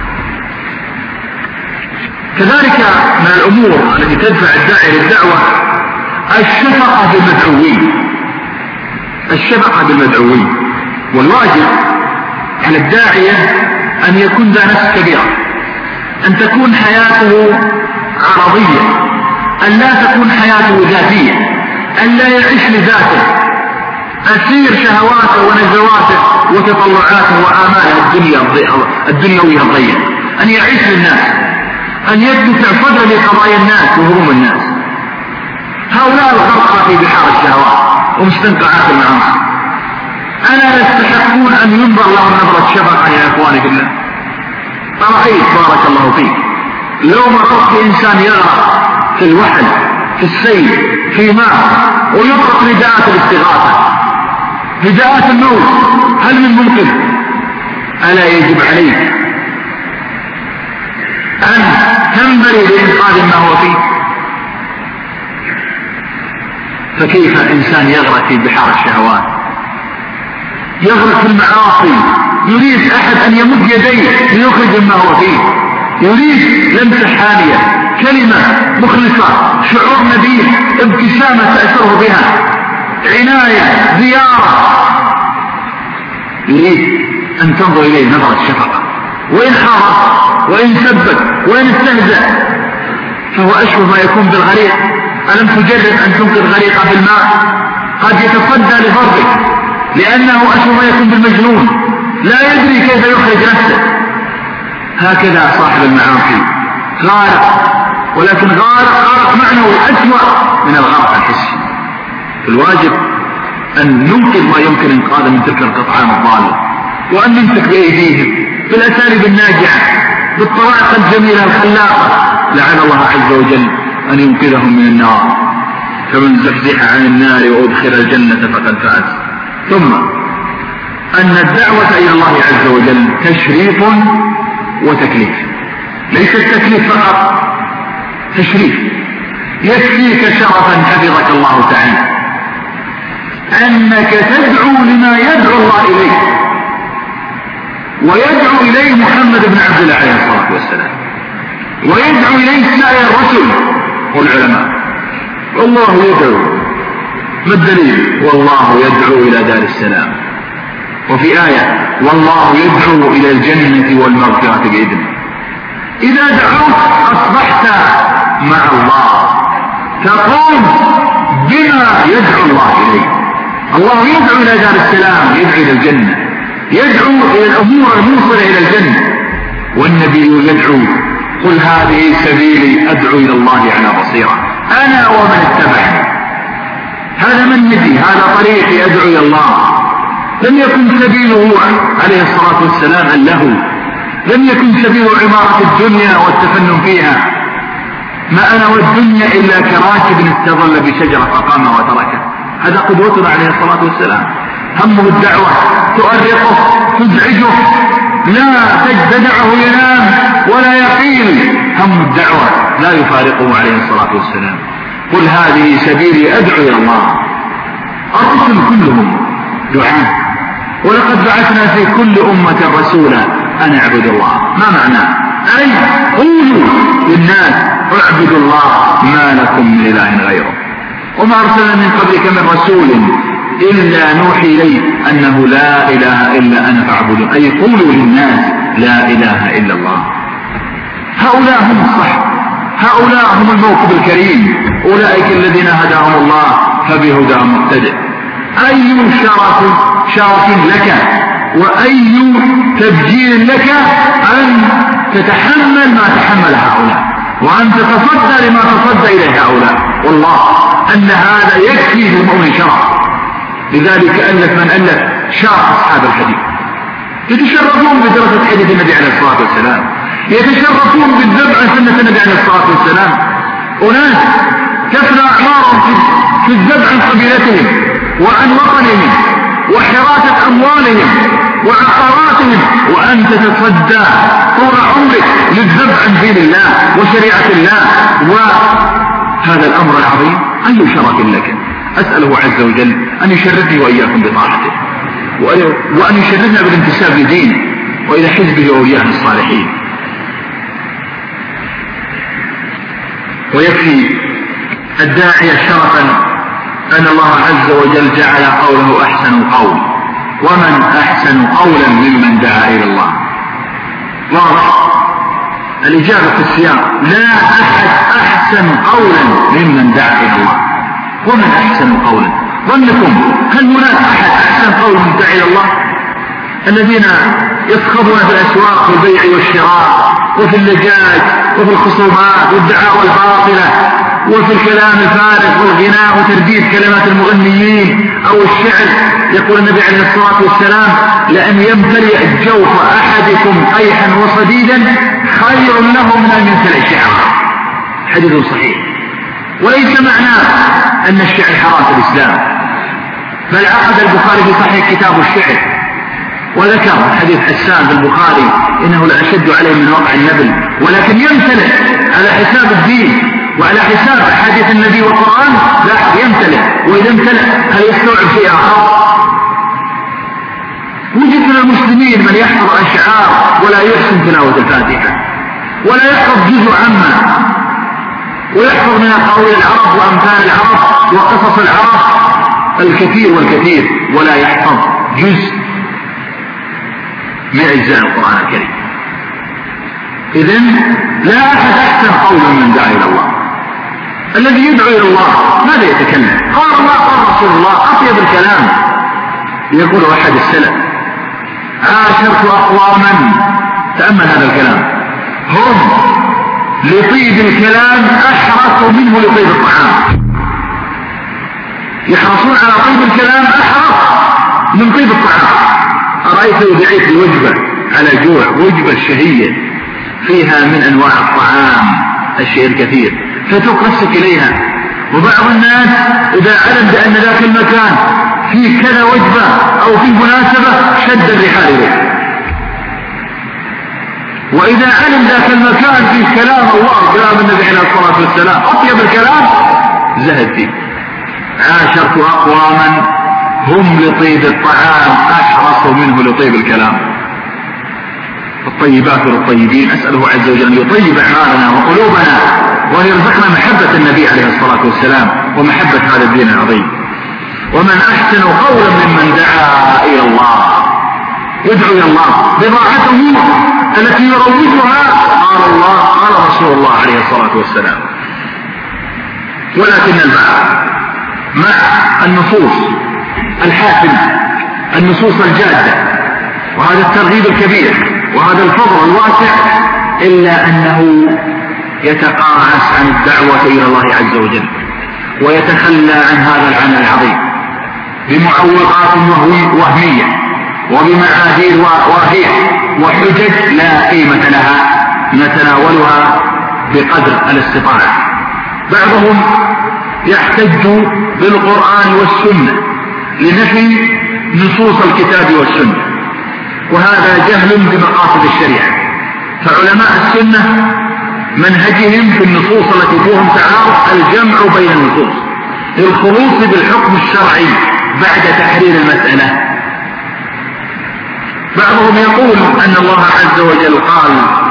كذلك من الأمور التي تدفع الداعي للدعوة الشفقة بالمدعوين، الشفقة بالمدعوين. والواجب على الداعية أن يكون ذا نفس كبيرة، أن تكون حياته عرضية، أن لا تكون حياته ذاتية، أن لا يعيش لذاته، أسير شهواته ونزواته وتطلعاته وآماله الدنيا الدنيوية الضيقة، أن يعيش للناس، أن يدفع صدر لقضايا الناس وهموم الناس. هؤلاء الغرقى في بحار الشهوات ومستنقعات المعاصي ألا يستحقون أن ينظر لهم نظرة شفقة يا إخواني بالله؟ أرأيت بارك الله فيك لو مررت بإنسان يغرق في الوحل في السيل في ماء ويطرق نداءات الاستغاثة نداءات الموت، هل من ممكن؟ ألا يجب عليك أن تنبري لإنقاذ ما هو فيه؟ فكيف إنسان يغرق في بحار الشهوات، يغرق في المعاصي، يريد أحد أن يمد يديه ليخرج ما هو فيه، يريد لمسة حالية، كلمة مخلصة، شعور نبيل، ابتسامة تأثره بها، عناية، زيارة، يريد أن تنظر إليه نظرة شفقة. وإن حارب وإن سبت وإن استهزأ فهو أشبه ما يكون بالغريق. ألم تجرب أن تنقذ غريقا في الماء؟ قد يتصدى لضربك، لأنه أشبه ما يكون بالمجنون، لا يدري كيف يخرج نفسه. هكذا صاحب المعاصي غارق، ولكن غارق غارق معنوي أسوأ من الغرق الحسي. الواجب أن ننقذ ما يمكن إنقاذه من تلك القطعان الضالة، وأن نمسك بأيديهم بالأساليب الناجعة بالطرائق الجميلة الخلاقة، لعل الله عز وجل أن ينقذهم من النار. فمن زحزح عن النار وأدخل الجنة فقد فاز. ثم أن الدعوة إلى الله عز وجل تشريف وتكليف، ليس التكليف فقط، تشريف. يكفيك شرفا حفظك الله تعالى أنك تدعو لما يدعو الله إليه، ويدعو إليه محمد بن عبد الله عليه الصلاة والسلام، ويدعو إليه سائر الرسل والعلماء. الله يدعو، ما الدليل؟ والله يدعو إلى دار السلام. وفي آية والله يدعو إلى الجنة والمغفرة بإذنه. إذا دعوت أصبحت مع الله، تقوم بما يدعو الله إليه. الله يدعو إلى دار السلام، يدعو إلى الجنة، يدعو إلى الأمور الموصلة إلى الجنة. والنبي يدعو قل هذه سبيلي أدعو إلى الله على بصيرة أنا ومن اتبعني. هذا منهجي، هذا طريقي أدعو إلى الله. لم يكن سبيله عليه الصلاة والسلام اللهو، لم يكن سبيل عمارة الدنيا والتفنن فيها. ما أنا والدنيا إلا كراكب استظل بشجرة فقام وتركه. هذا قدوتنا عليه الصلاة والسلام. همه الدعوة تؤرقه تزعجه، لا تجدعه ينام ولا يقيل. هم الدعوة لا يفارقه عليه الصلاة والسلام. قل هذه سبيلي أدعو إلى الله. الرسل كلهم دعاء، ولقد بعثنا في كل أمة رسولا أن اعبدوا الله. ما معناه؟ أي قولوا للناس اعبدوا الله ما لكم من إله غيره. وما أرسلنا من قبلك من رسول إلا نوحي إليه أنه لا إله إلا أنا فاعبدون. أي قولوا للناس لا إله إلا الله. هؤلاء هم الصح، هؤلاء هم الموكب الكريم، أولئك الذين هداهم الله فبهداهم مقتدئ. أي شرف شرف لك وأي تبجيل لك أن تتحمل ما تحمل هؤلاء، وأن تتصدى لما تصدى إليه هؤلاء. والله أن هذا يكفي للمؤمن شرف. لذلك ألف من ألف شرف أصحاب الحديث، يتشرفون بدرجة حديث النبي عليه الصلاة والسلام، يتشرفون بالذب عن سنة النبي عليه الصلاة والسلام. أناس تفنى أعمارهم في الذب عن قبيلتهم وعن وطنهم وحراسة أموالهم وعقاراتهم، وأنت تتصدى طول عمرك للذب عن دين الله وشريعة الله. وهذا الأمر العظيم أي شرف لك. أسأله عز وجل أن يشرفني وإياكم بطاعته، وأن يشرفنا بالانتساب لدينه وإلى حزبه وأوليائه الصالحين. ويكفي الداعية شرفا أن الله عز وجل جعل قوله أحسن قول، ومن أحسن قولا ممن دعا إلى الله. واضح الإجابة في السياق، لا أحد أحسن قولا ممن دعا إلى الله. ومن أحسن قولا، ظنكم هل هناك أحد أحسن قولا ممن دعا إلى الله؟ الذين يصخبون في الأسواق والبيع والشراء وفي اللجاج وفي الخصومات والدعاوى الباطلة وفي الكلام الفارغ والغناء وترديد كلمات المغنيين أو الشعر. يقول النبي عليه الصلاة والسلام لأن يمتلئ جوف أحدكم قيحا وصديدا خير له من أن يمتلئ شعرا. حديث صحيح. وليس معناه أن الشعر حرام في الإسلام، بل عقد البخاري في صحيح كتاب الشعر وذكر حديث حسان بالبخاري إنه لأشد عليه من وقع النبل، ولكن يمتلئ على حساب الدين وعلى حساب أحاديث النبي والقرآن. لا يمتلئ، وإذا امتلئ هل يستوعب شيء آخر؟ وجد من المسلمين من يحفظ أشعار ولا يحسن تلاوة الفاتحة، ولا يحفظ جزء عما، ويحفظ من أقاويل العرب وأمثال العرب وقصص العرب الكثير والكثير، ولا يحفظ جزء من أجزاء القرآن الكريم. إذن لا أحد أحسن قولا من دعا إلى الله. الذي يدعو إلى الله ماذا يتكلم؟ قال الله قال رسول الله، أطيب الكلام. يقول أحد السلف: عاشرت أقواما، تأمل هذا الكلام، هم لطيب الكلام أحرص منه لطيب الطعام. يحرصون على طيب الكلام أحرص من طيب الطعام. أرأيت يدعيك الوجبة على جوع، وجبة شهية فيها من أنواع الطعام الشيء الكثير، فتوق نفسك إليها. وبعض الناس إذا علم بأن ذاك المكان فيه كذا وجبة أو فيه مناسبة شد الرحال إليه، وإذا علم ذاك المكان فيه كلام الله كلام النبي عليه الصلاة والسلام أطيب الكلام زهد فيه. عاشرت أقواما هم لطيب الطعام أحرص منه لطيب الكلام. الطيبات للطيبين، أسأله عز وجل أن يطيب أعمالنا وقلوبنا وأن يرزقنا محبة النبي عليه الصلاة والسلام ومحبة هذا الدين العظيم. ومن أحسن قولا ممن دعا إلى الله، يدعو إلى الله بضاعته التي يروجها قال الله قال رسول الله عليه الصلاة والسلام. ولكن البعض مع النصوص الحافلة، النصوص الجادة، وهذا الترغيب الكبير وهذا الفضل الواسع، إلا أنه يتقاعس عن الدعوة إلى الله عز وجل ويتخلى عن هذا العمل العظيم بمعوقات وهمية وبمعاذير واهية وحجج لا قيمة لها نتناولها بقدر الاستطاعة. بعضهم يحتج بالقرآن والسنة لنفي نصوص الكتاب والسنة، وهذا جهل بمقاصد الشريعة. فعلماء السنة منهجهم في النصوص التي فيهم تعارض الجمع بين النصوص للخلوص بالحكم الشرعي بعد تحرير المسألة. بعضهم يقول أن الله عز وجل قال: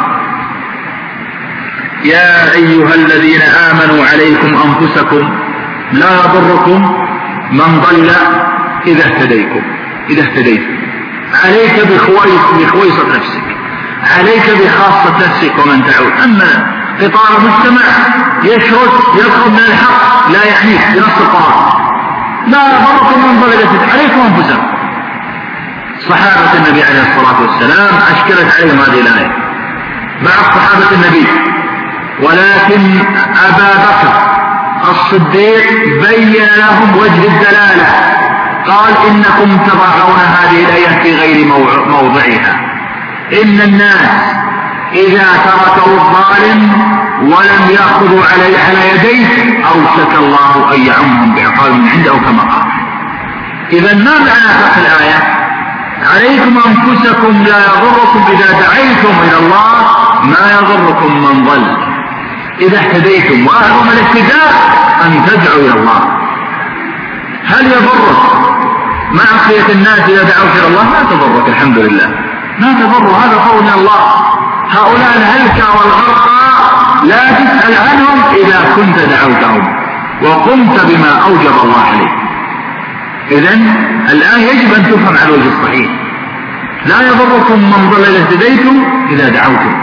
يا أيها الذين آمنوا عليكم أنفسكم لا يضركم من ضل إذا اهتديتم إذا اهتديتم عليك بخويصة نفسك، عليك بخاصة نفسك ومن تعود. أما قطار المجتمع يشرد يدخل من الحق لا يعنيك بنص القرآن. لا يضركم من ضل إذا اهتديتم عليكم أنفسكم. صحابة النبي عليه الصلاة والسلام أشكلت عليهم هذه الآية، بعض صحابة النبي، ولكن أبا بكر الصديق بين لهم وجه الدلالة، قال: إنكم تضعون هذه الآية في غير موضعها، إن الناس إذا تركوا الظالم ولم يأخذوا على يديه أوشك الله أن يعمهم بعقاب من عنده كما قال. إذا ما معنى فقه الآية؟ عليكم أنفسكم لا يضركم إذا دعيتم إلى الله ما يضركم من ضل إذا اهتديتم، وأعظم الاهتداء أن تدعوا إلى الله. هل يضرك معصية الناس إذا دعوت إلى الله؟ ما تضرك الحمد لله، ما تضر، هذا قول الله. هؤلاء الهلكة والغرقى لا تسأل عنهم إذا كنت دعوتهم وقمت بما أوجب الله عليك. إذن الآن يجب أن تفهم على الوجه الصحيح: لا يضركم من ضل إذا اهتديتم إذا دعوتم.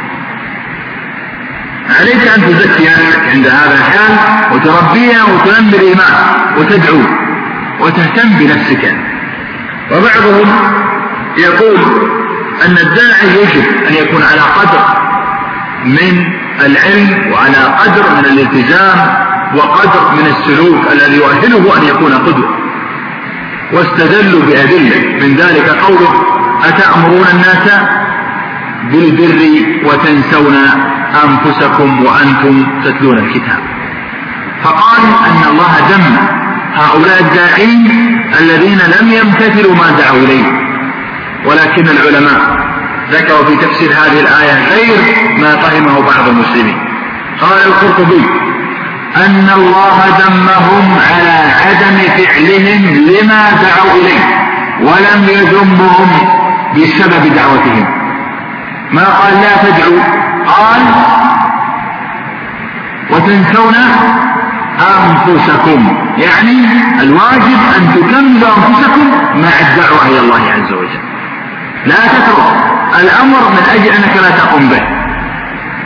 عليك أن تزكي نفسك عند هذا الحال وتربيها وتنمي الإيمان وتدعو وتهتم بنفسك. وبعضهم يقول أن الداعي يجب أن يكون على قدر من العلم وعلى قدر من الالتزام وقدر من السلوك الذي يؤهله أن يكون قدوة، واستدلوا بأدلة من ذلك قوله: أتأمرون الناس بالبر وتنسون أنفسكم وأنتم تتلون الكتاب. فقال أن الله ذم هؤلاء الداعين الذين لم يمتثلوا ما دعوا إليه. ولكن العلماء ذكروا في تفسير هذه الآية غير ما فهمه بعض المسلمين. قال القرطبي أن الله ذمهم على عدم فعلهم لما دعوا إليه، ولم يذمهم بسبب دعوتهم. ما قال لا تدعوا، قال وتنسون أنفسكم، يعني الواجب أن تكملوا أنفسكم مع الدعوة إلى الله عز وجل. لا تترك الأمر من أجل أنك لا تقوم به،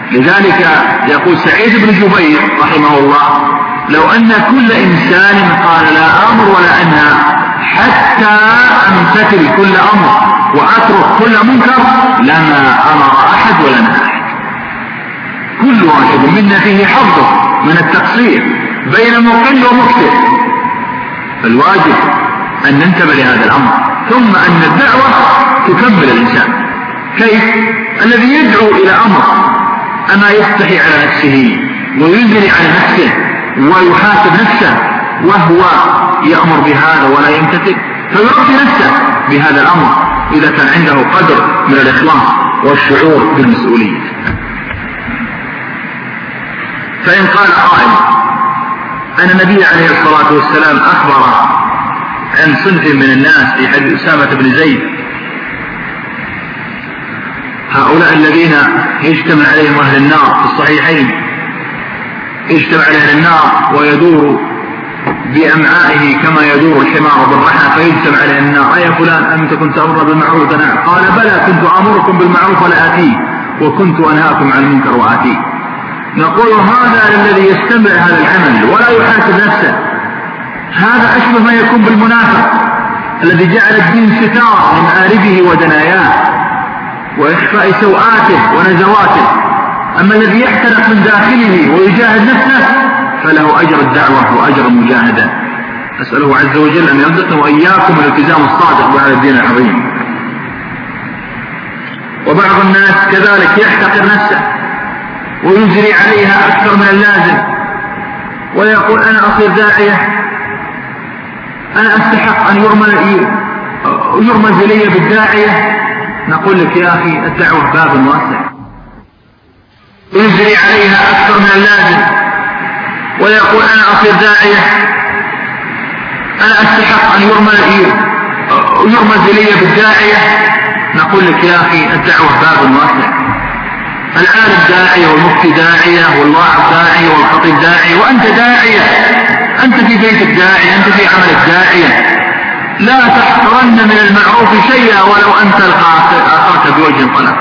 لذلك يقول سعيد بن جبير رحمه الله: لو أن كل إنسان قال لا أمر ولا أنهى حتى أمتثل كل أمر وأترك كل منكر لما أمر أحد ولا نهى أحد. كل واحد منا فيه حظه من التقصير بين مقل ومكثر، فالواجب أن ننتبه لهذا الأمر، ثم أن الدعوة تكمل الإنسان. كيف؟ الذي يدعو إلى أمر أما يستحي على نفسه وينزل على نفسه ويحاسب نفسه وهو يأمر بهذا ولا يمتثل، فيعطي نفسه بهذا الأمر إذا كان عنده قدر من الإخلاص والشعور بالمسؤولية. فإن قال قائل أن النبي عليه الصلاة والسلام أخبر عن صنف من الناس في حديث أسامة بن زيد: هؤلاء الذين يجتمع عليهم أهل النار في الصحيحين، يجتمع على أهل النار ويدور بأمعائه كما يدور الحمار بالرحى فيجتمع عليه النار: أي فلان أنت كنت تأمر بالمعروف وتنهى؟ قال: بلى، كنت أمركم بالمعروف ولا آتيه، وكنت أنهاكم عن المنكر وآتيه. نقول هذا الذي يستمع هذا العمل ولا يحاسب نفسه، هذا أشبه ما يكون بالمنافق الذي جعل الدين ستار من مآربه ودناياه وإخفاء سوءاته ونزواته. أما الذي يحترق من داخله ويجاهد نفسه فله أجر الدعوة وأجر المجاهدة. أسأله عز وجل أن يرزقنا وإياكم الالتزام الصادق بهذا الدين العظيم. وبعض الناس كذلك يحتقر نفسه ويجري عليها أكثر من اللازم ويقول: أنا أصير داعية، أنا أستحق أن يرمى يرمز لي بالداعية. نقول لك يا أخي الدعوة باب واسع. يجري عليها أكثر من اللازم ويقول: أنا أصير داعية، أنا أستحق أن يرمز لي بالداعية. نقول لك يا أخي الدعوة باب واسع. العالم داعية والمفتي داعية والواعظ داعية والخطيب داعية وأنت داعية، أنت في بيتك داعية، أنت في عملك داعية. لا تحقرن من المعروف شيئا ولو أن تلقى أخاك بوجه طلق.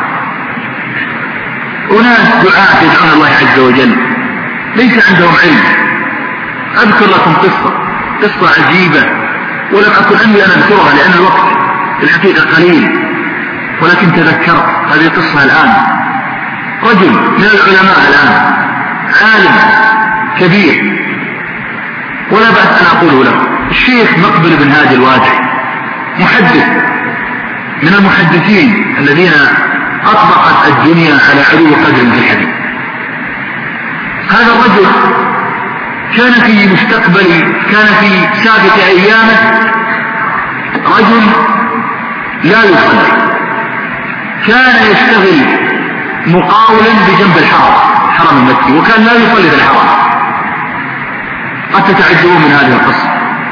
وناس دعاة يدعون الله عز وجل ليس عندهم علم. أذكر لكم قصة قصة عجيبة ولم أكن أني أنا أذكرها لأن الوقت في الحقيقة قليل، ولكن تذكرت هذه القصة الآن. رجل من العلماء الآن عالم كبير ولا بأس أن أقوله له، الشيخ مقبل بن هادي الوادعي، محدث من المحدثين الذين أطبقت الدنيا على علو قدر في الحديث. هذا الرجل كان في مستقبل كان في سابق أيامه رجل لا يصلي، كان يشتغل مقاولا بجنب الحرم حرم المكي وكان لا يصلي في الحرم. قد تتعجبون من هذه القصة.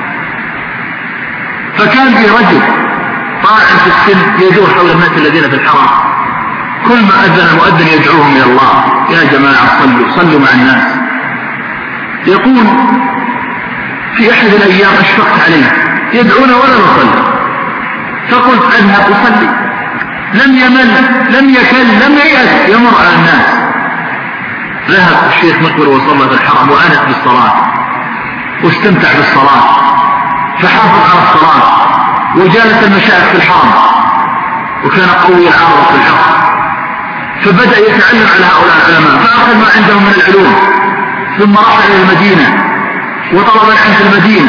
فكان في رجل طالع في السن يدور حول الناس الذين في الحرم، كل ما أذن المؤذن يدعوهم إلى الله: يا جماعة صلوا صلوا مع الناس. يقول: في أحد الأيام أشفقت عليه يدعونا ولا نصلي، فقلت أذهب أصلي. لم يمل لم يكل لم ييأس يمر على الناس. ذهب الشيخ مقبل وصلى في الحرم وأنس بالصلاة واستمتع بالصلاة فحافظ على الصلاة وجالس المشايخ في الحرم وكان قوي العرض في الحق، فبدأ يتعلم على هؤلاء العلماء فأخذ ما عندهم من العلوم، ثم راح إلى المدينة وطلب العلم في المدينة،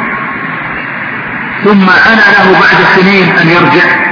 ثم أنا له بعد سنين أن يرجع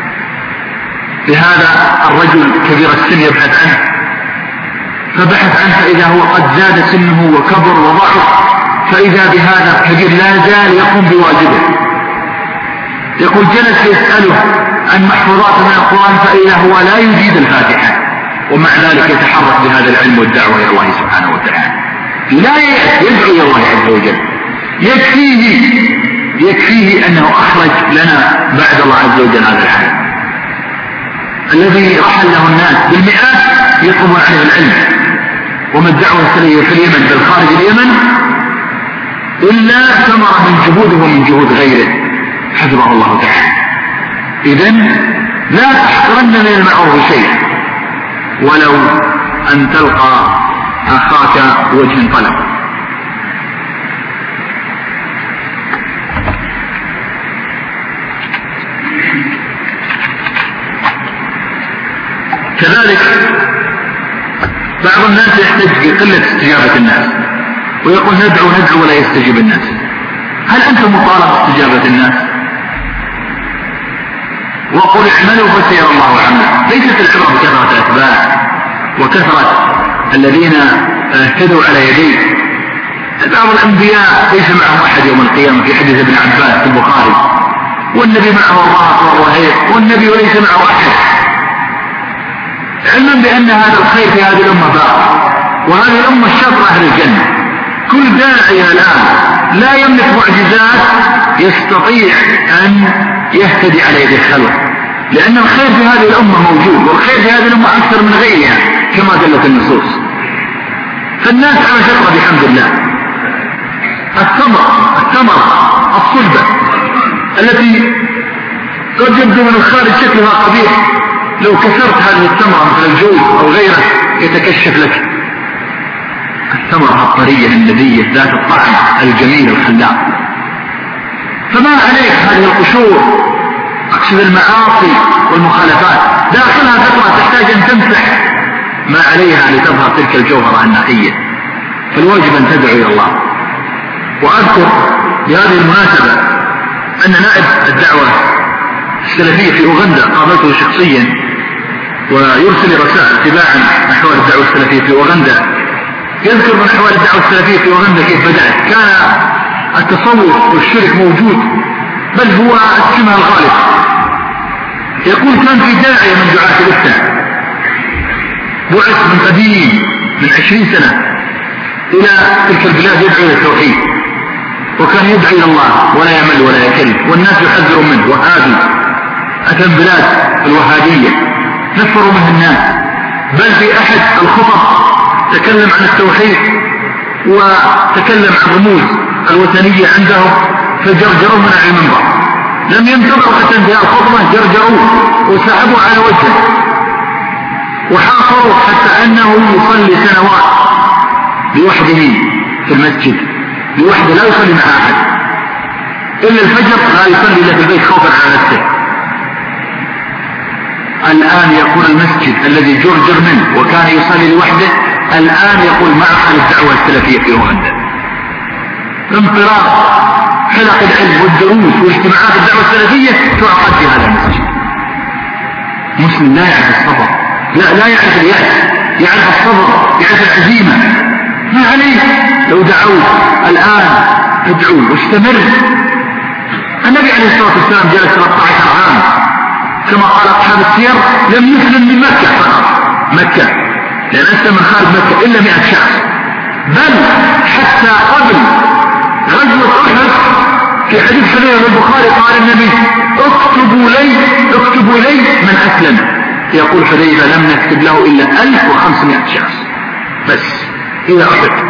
لهذا الرجل كبير السن يبحث عنه، فبحث عنه فإذا هو قد زاد سنه وكبر وضعف، فإذا بهذا الكبير لا زال يقوم بواجبه. يقول: جلس يسأله عن محفوظات من القرآن فإذا هو لا يجيد الفاتحة، ومع ذلك يتحرك بهذا العلم والدعوة إلى الله سبحانه وتعالى. لا يدعو إلى الله عز وجل، يكفيه يكفيه أنه أخرج لنا بعد الله عز وجل هذا العالم الذي رحل له الناس بالمئات يطلبون عنه العلم، وما الدعوة السلية في اليمن بل خارج اليمن إلا ثمرة من جهوده ومن جهود غيره حفظه الله تعالى. إذن لا تحقرن من المعروف شيئا ولو أن تلقى أخاك بوجه طلق. كذلك بعض الناس يحتج بقلة استجابة الناس ويقول ندعو ندعو ولا يستجيب الناس. هل أنتم مطالب باستجابة الناس؟ وقل اعملوا فسيرى الله عملا. ليست العبرة بكثرة الأتباع وكثرة الذين اهتدوا على يديه. بعض الأنبياء ليس معهم أحد يوم القيامة في حديث ابن عباس في البخاري، والنبي معه الرهط والرهيب والنبي ليس معه أحد، علما بأن هذا الخير في هذه الأمة باق، وهذه الأمة شطر أهل الجنة. كل داعية الآن لا يملك معجزات يستطيع أن يهتدي على يد الخلق، لأن الخير في هذه الأمة موجود، والخير في هذه الأمة أكثر من غيرها كما دلت النصوص. فالناس على شطر بحمد الله. الثمرة الثمرة الصلبة التي قد يبدو من الخارج شكلها قبيح، لو كسرت هذه الثمرة مثل الجوز أو غيره يتكشف لك. الثمرة الطرية الندية ذات الطعم الجميل الخلاق. فما عليك هذه القشور، أقصد المعاصي والمخالفات، داخلها فترة تحتاج أن تمسح ما عليها لتظهر تلك الجوهرة النقية. فالواجب أن تدعو إلى الله. وأذكر بهذه المناسبة أن نائب الدعوة السلفية في أوغندا قابلته شخصيا ويرسل رسائل تباعا أحوال الدعوة السلفية في أوغندا، يذكر من أحوال الدعوة السلفية في أوغندا كيف بدأت. كان التصوف والشرك موجود، بل هو السمة الغالب. يقول كان في داعية من دعاة الإسلام بعث من قديم من عشرين سنة إلى تلك البلاد يدعو إلى التوحيد، وكان يدعو إلى الله ولا يمل ولا يكل، والناس يحذروا منه وهابي. أتى البلاد الوهابية نفروا منه الناس، بل في أحد الخطب تكلم عن التوحيد وتكلم عن رموز الوثنية عندهم، فجرجروه من على المنبر. لم ينتظروا حتى انتهاء الخطبة، جرجروه وسحبوا على وجهه وحاصروا حتى أنه يصلي سنوات لوحده في المسجد، لوحده لا يصلي مع أحد إلا الفجر، لا يصلي إلا في البيت خوفا على نفسه. الآن يقول المسجد الذي جرجر منه وكان يصلي لوحده الآن يقول معقل الدعوة السلفية في أوغندا. انطلاق حلق العلم والدروس واجتماعات الدعوة السلفية تعقد في هذا المسجد. مسلم لا يعرف الصبر، لا لا يعرف اليأس، يعرف الصبر، يعرف العزيمة. ما عليه لو دعوت الآن ادعوا واستمر. النبي عليه الصلاة والسلام جلس ثلاثة عشر عام كما قال أصحاب السير، لم يسلم من مكة فقط، مكة لأن أسلم من خارج مكة إلا مئة شخص، بل حتى قبل غزوة أحد في حديث صحيح البخاري قال النبي اكتبوا لي اكتبوا لي من أسلم. يقول حذيفة لم نكتب له إلا ألف وخمسمائة شخص بس إذا أحد.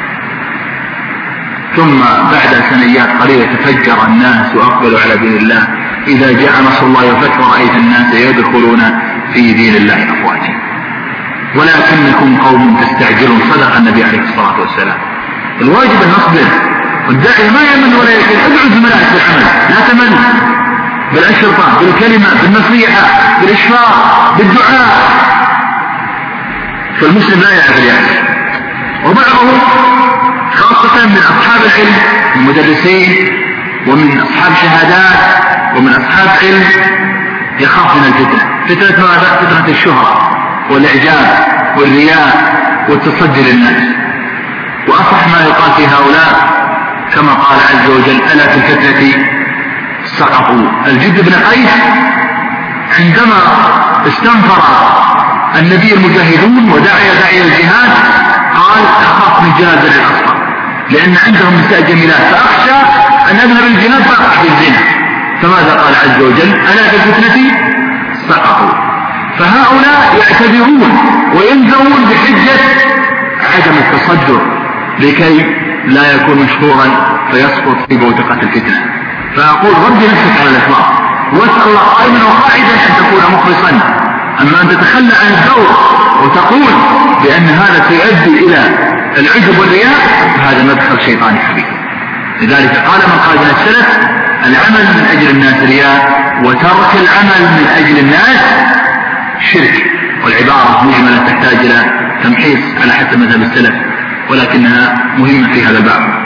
ثم بعد سنوات قليلة تفجر الناس وأقبلوا على دين الله. إذا جاء نصر الله والفتح ورأيت الناس يدخلون في دين الله أفواجا ولكنكم قوم تستعجلون. صدق النبي عليه الصلاة والسلام. الواجب أن نصبر، والداعي ما يمن ولا يكل. ادعو زملائك في العمل، لا تمن، بالأشرطة، بالكلمة، بالنصيحة، بالإشفاق، بالدعاء. فالمسلم لا يعرف اليأس. وبعضهم خاصة من أصحاب العلم، من المدرسين ومن أصحاب شهادات ومن أصحاب علم، يخاف من الفتنة. فتنة ماذا؟ فتنة الشهرة والإعجاب والرياء والتصدي للناس. وأصح ما يقال في هؤلاء كما قال عز وجل ألا في الفتنة سقطوا. الجد بن قيس عندما استنفر النبي المجاهدون وداعي داعي الجهاد قال أخاف من جهاد الأصفر لأن عندهم نساء جميلات، فأخشى أن أذهب الجهاد فأقع في الزنا. فماذا قال عز وجل؟ ألا في الفتنة سقطوا. فهؤلاء يعتذرون وينذرون بحجة عدم التصدر لكي لا يكون مشهورا فيسقط في بوتقة الفتنة. فأقول رد نفسك على الإطلاق واسأل الله قائما وقاعدا أن تكون مخلصا. أما أن تتخلى عن الدور وتقول بأن هذا سيؤدي إلى العجب والرياء، هذا مدخل شيطاني حبيب. لذلك قال من قال من السلف: العمل من أجل الناس رياء، وترك العمل من أجل الناس شرك. والعبارة مجملة تحتاج إلى تمحيص على حسب مذهب السلف، ولكنها مهمة في هذا الباب.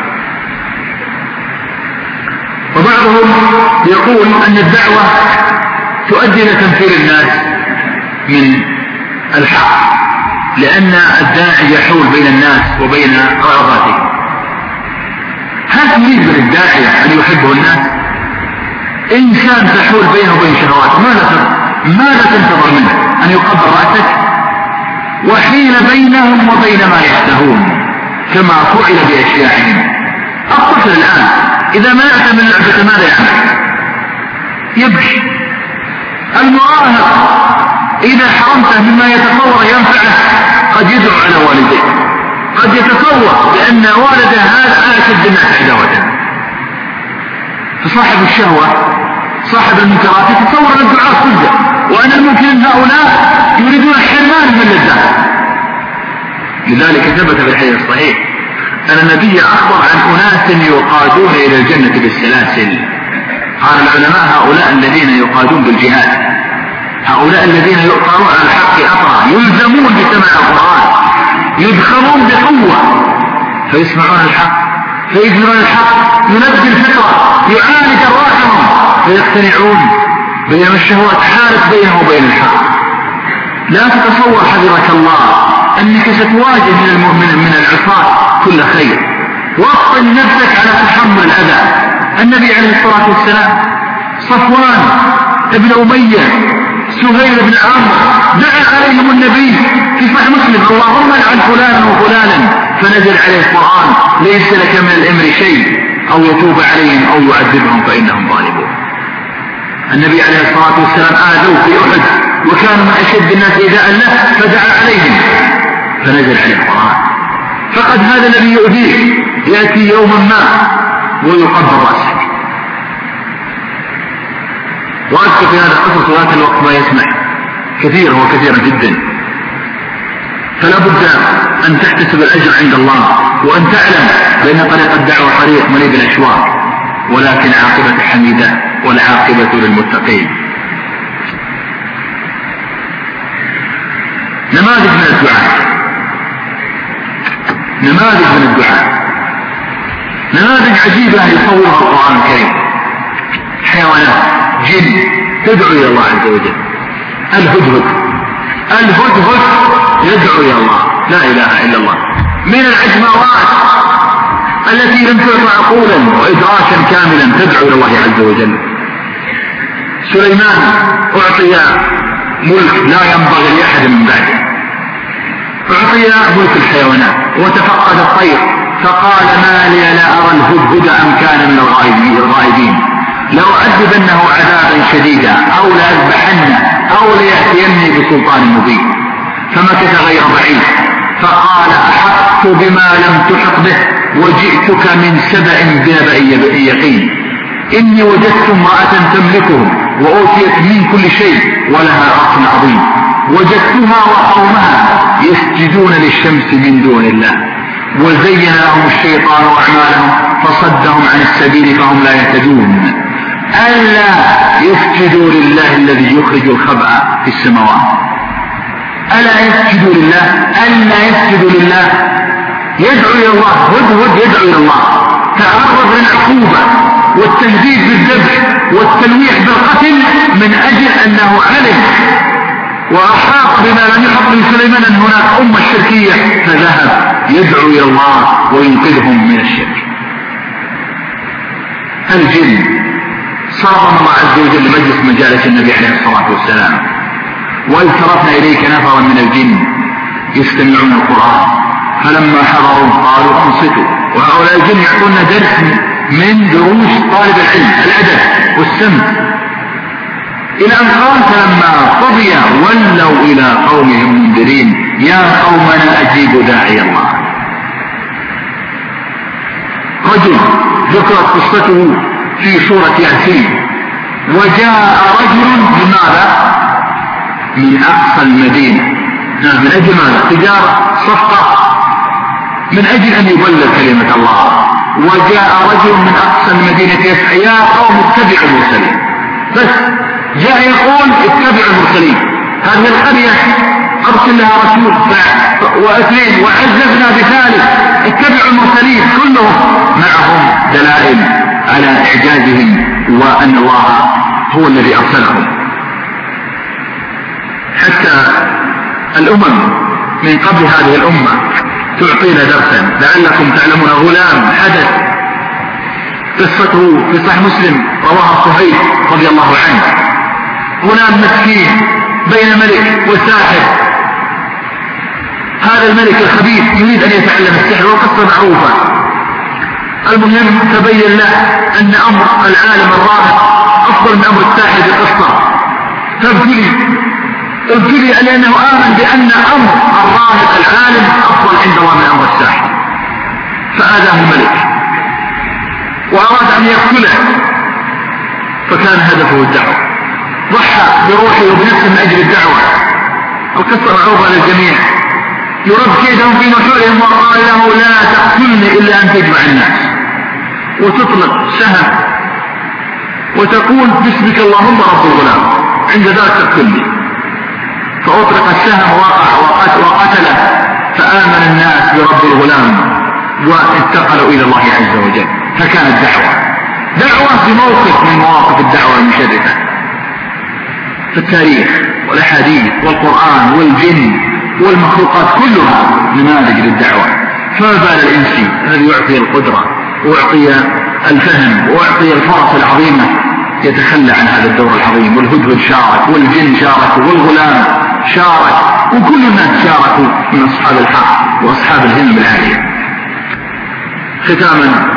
وبعضهم يقول أن الدعوة تؤدي إلى تنفير الناس من الحق، لأن الداعي يحول بين الناس وبين رغباتهم. هل تريد من الداعية أن يحبه الناس؟ إنسان تحول بينه وبين شهواته، ماذا تنتظر منه؟ أن يقبل رأسك؟ وحيل بينهم وبين ما يشتهون كما فعل بأشياعهم. الطفل الآن إذا منعت من لعبة ماذا يعمل؟ يبكي. المراهق إذا حرمته مما يتصور ينفعه قد يدعو على والديه، قد يتصور بأن والده هذا أشد الناس عداوة. فصاحب الشهوة صاحب المنكرات يتصور أن الدعاء صدق، وأن الممكن هؤلاء يريدون الحرمان من اللذات. لذلك ثبت في الحديث الصحيح أن النبي أخبر عن أناس يقادون إلى الجنة بالسلاسل. قال العلماء: هؤلاء الذين يقادون بالجهاد، هؤلاء الذين يؤطرون على الحق أطرا، يلزمون بسماع القرآن، يدخلون بقوة فيسمعون الحق، فيجمعون الحق، ينبي الفطرة، يعالج أرواحهم فيقتنعون، بينما الشهوات حالت بينه وبين الحق. لا تتصور حفظك الله أنك ستواجه من المؤمن من العصاة كل خير. وأفضل نفسك على تحمل الأذى. النبي عليه الصلاة والسلام صفوان ابن أمية، سهيل بن عمرو، دعا عليهم النبي في صحيح مسلم: اللهم لعن فلانا وفلانا، فنزل عليه القرآن: ليس لك من الأمر شيء، أو يتوب عليهم أو يعذبهم فإنهم ظالمون. النبي عليه الصلاة والسلام آذوا في أحد وكانوا من أشد الناس إيذاء له، فدعا عليهم فنزل عليه القرآن. فقد هذا الذي يؤذيه يأتي يوما ما ويقبل رأسك. وأذكر في هذا القصص ولكن الوقت ما يسمح، كثيرا وكثيرا جدا. فلا بد أن تحتسب الأجر عند الله، وأن تعلم بأن طريق الدعوة طريق مليء بالأشواك، ولكن عاقبة حميدة، والعاقبة للمتقين. نماذج من الدعاء، نماذج من الدعاء، نماذج عجيبة يصورها القرآن الكريم. حيوانات، جن تدعو إلى الله عز وجل. الهدهد، الهدهد يدعو إلى الله، لا إله إلا الله. من العجماوات التي لم تعطى عقولا وإدراكا كاملا تدعو إلى الله عز وجل. سليمان أعطي ملك لا ينبغي لأحد من بعده، أعطي ملك الحيوانات وتفقد الطير، فقال: ما لي لا أرى الهدهد أم كان من الغائبين، لو أعذبنه عذابا شديدا أو لأذبحنه أو ليأتيني بسلطان مبين. فمكث غير بعيد فقال: أحطت بما لم تحط به وجئتك من سبأ بنبأ يقين، إني وجدت امرأة تملكهم وأوتيت من كل شيء ولها عرش عظيم، وجدتها وقومها يسجدون للشمس من دون الله، وزين لهم الشيطان أعمالهم فصدهم عن السبيل فهم لا يهتدون، ألا يسجدوا لله الذي يخرج الخبأ في السماوات. ألا يسجدوا لله، ألا يسجدوا لله، يدعو إلى الله. هدهد يدعو إلى الله، تعرض للعقوبة والتهديد بالذبح والتلويح بالقتل من أجل أنه علم وأحاط بما لم يحط لسليمان أن هناك أمة شركية، فذهب يدعو إلى الله وينقذهم من الشرك. الجن صار الله عز وجل مجلس مجالس النبي عليه الصلاة والسلام: وإذ صرفنا إليك نفرا من الجن يستمعون القرآن فلما حضروا قالوا أنصتوا. وهؤلاء الجن يعطونا درس من دروس طالب العلم، الأدب والسمت، إلى أن قال: فلما قضي ولوا إلى قومهم منذرين يا قومنا أجيبوا داعي الله. رجل ذكرت قصته في سورة ياسين: وجاء رجل بماذا؟ من أقصى المدينة نعم، من أجل ماذا؟ تجارة، صفقة، من أجل أن يبلغ كلمة الله. وجاء رجل من أقصى المدينة يسعى: يا قوم اتبعوا المرسلين. بس جاء يقول اتبعوا المرسلين. هذه القرية أرسل لها رسول واثنين وعززنا بثالث، اتبعوا المرسلين، كلهم معهم دلائل على إعجازهم وأن الله هو الذي أرسلهم. حتى الأمم من قبل هذه الأمة تعطينا درسا لعلكم تعلمون. غلام حدث قصته في صحيح مسلم رواها صهيب رضي الله عنه. غلام مسكين بين ملك وساحر. هذا الملك الخبيث يريد أن يتعلم السحر، والقصة معروفة. المهم تبين له أن أمر العالم الراهب أفضل من أمر الساحر بقصة، فابتلي ابتلي لأنه آمن بأن أمر الراهب العالم أفضل عند الله من أمر الساحر، فآذاه الملك وأراد أن يقتله، فكان هدفه الدعوة، ضحى بروحه وبنفسه من أجل الدعوة. القصة معروفة للجميع. يرد كيدهم في نحورهم وقال له: لا تقتلني إلا أن تجمع الناس، وتطلق سهم وتقول: باسمك اللهم رب الغلام، عند ذلك تقتلني. فأطلق السهم ووقع وقتله، فآمن الناس برب الغلام وانتقلوا إلى الله عز وجل. فكانت دعوة دعوة في موقف من مواقف الدعوة المشرفة في التاريخ والأحاديث والقرآن والجن والمخلوقات كلها نماذج للدعوة. فما بال الإنسي الذي يعطي القدرة ويعطي الفهم ويعطي الفرص العظيمة يتخلى عن هذا الدور العظيم. والهدهد شارك، والجن شارك، والغلام شارك، وكل الناس شاركوا من أصحاب الحق وأصحاب الهمم العالية. ختاما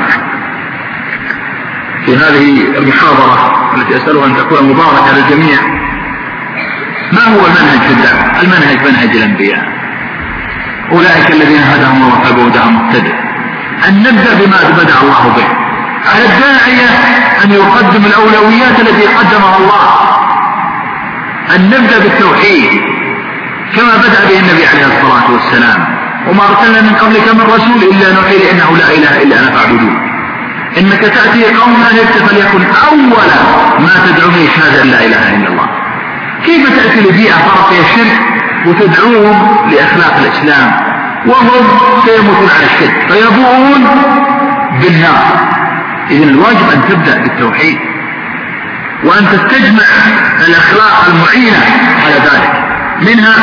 في هذه المحاضرة التي أسألها أن تكون مباركة للجميع، ما هو المنهج في الدعوة؟ المنهج منهج الأنبياء، أولئك الذين هداهم الله فبهداهم مقتدى. أن نبدأ بما بدأ الله به. على الداعية أن يقدم الأولويات التي قدمها الله، أن نبدأ بالتوحيد كما بدأ به النبي عليه الصلاة والسلام: وما أرسلنا من قبلك من رسول إلا نوحي إليه أنه لا إله إلا أنا فاعبدون. إنك تأتي قوما فليكن أول ما تدعوهم شهادة أن لا إله إلا الله. كيف تأتي لبيئة فرط فيها الشرك وتدعوهم لأخلاق الإسلام وهم سيموتون على الشرك فيبوءون بالنار؟ إذن الواجب أن تبدأ بالتوحيد وأن تستجمع الأخلاق المعينة على ذلك. منها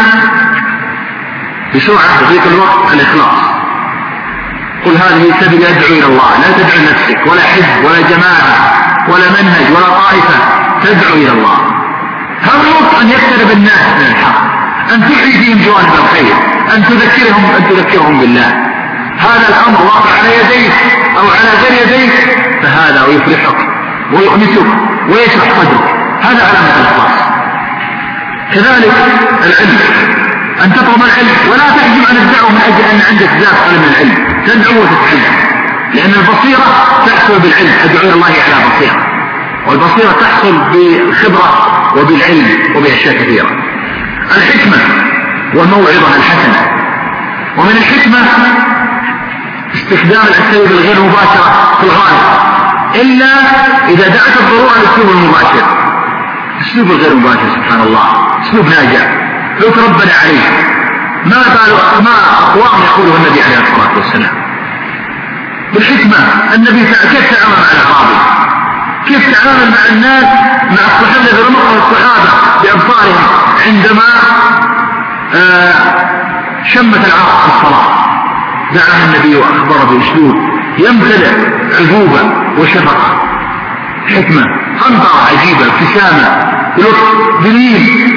بسرعة تضيق الوقت الإخلاص. قل هذه سبيل أدعو إلى الله، لا تدعو نفسك ولا حزب ولا جماعة ولا منهج ولا طائفة، تدعو إلى الله. همك أن يقترب الناس من الحق، أن تحيي فيهم جوانب الخير، أن تذكرهم أن تذكرهم بالله. هذا الأمر واقع على يديك أو على غير يديك، فهذا يفرحك ويؤنسك ويشرح صدرك، هذا علامة الإخلاص. كذلك العلم، أن تطلب العلم ولا تحجم عن الدعوة من أجل أن عندك ذات علم العلم، تدعو وتتعلم، لأن البصيرة تحصل بالعلم. أدعو إلى الله على بصيرة، والبصيرة تحصل بالخبرة وبالعلم وبأشياء كثيرة. الحكمة والموعظة الحسنة، ومن الحكمة استخدام الأساليب الغير مباشرة في الغالب، إلا إذا دعت الضرورة للأسلوب المباشر. الأسلوب الغير مباشر سبحان الله أسلوب ناجع لو تربنا عليه. ما بال ما أقوام يقوله النبي عليه الصلاة والسلام. بالحكمة النبي كيف تعامل مع الأعرابي، كيف تعامل مع الناس، مع الصحابة الذين مروا الصحابة بأبصارهم عندما آه شمت العرب في الصلاة. دعا النبي وأخبر بأسلوب يمتلئ عذوبة وشفقة، حكمة، قنطرة عجيبة، ابتسامة، بلطف، بلين،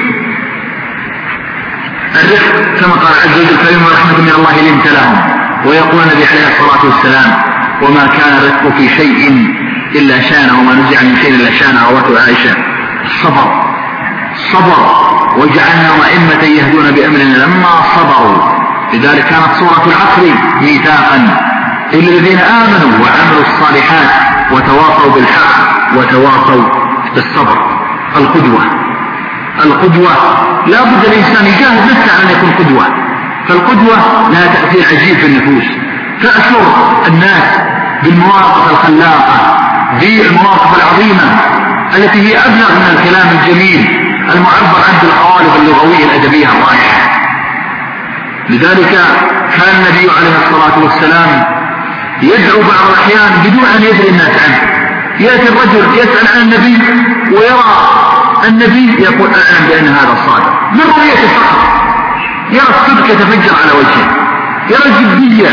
الرفق كما قال عز وجل: فبما رحمة من الله لنت لهم. ويقول النبي عليه الصلاة والسلام: وما كان الرفق في شيء إلا شانه، وما نزع من شيء إلا شانه. رواه عائشة. الصبر الصبر وجعلناهم أئمة يهدون بأمرنا لما صبروا. لذلك كانت سورة العصر ميثاقا للذين آمنوا وعملوا الصالحات وتواصوا بالحق وتواصوا بالصبر. القدوة القدوة لا بد الإنسان يجاهد نفسه على أن يكون قدوة، فالقدوة لها تأثير عجيب في النفوس، تأثر الناس بالمواقف الخلاقة، بالمواقف العظيمة التي هي أبلغ من الكلام الجميل المعبر عنه بالقوالب اللغوية الأدبية الرائعة. لذلك كان النبي عليه الصلاة والسلام يدعو بعض الأحيان بدون أن يدري الناس عنه. يأتي الرجل يسأل عن النبي ويرى النبي يقول أعلم بأن هذا الصادق من رؤيته فقط، يرى الصدق يتفجر على وجهه، يرى الجدية.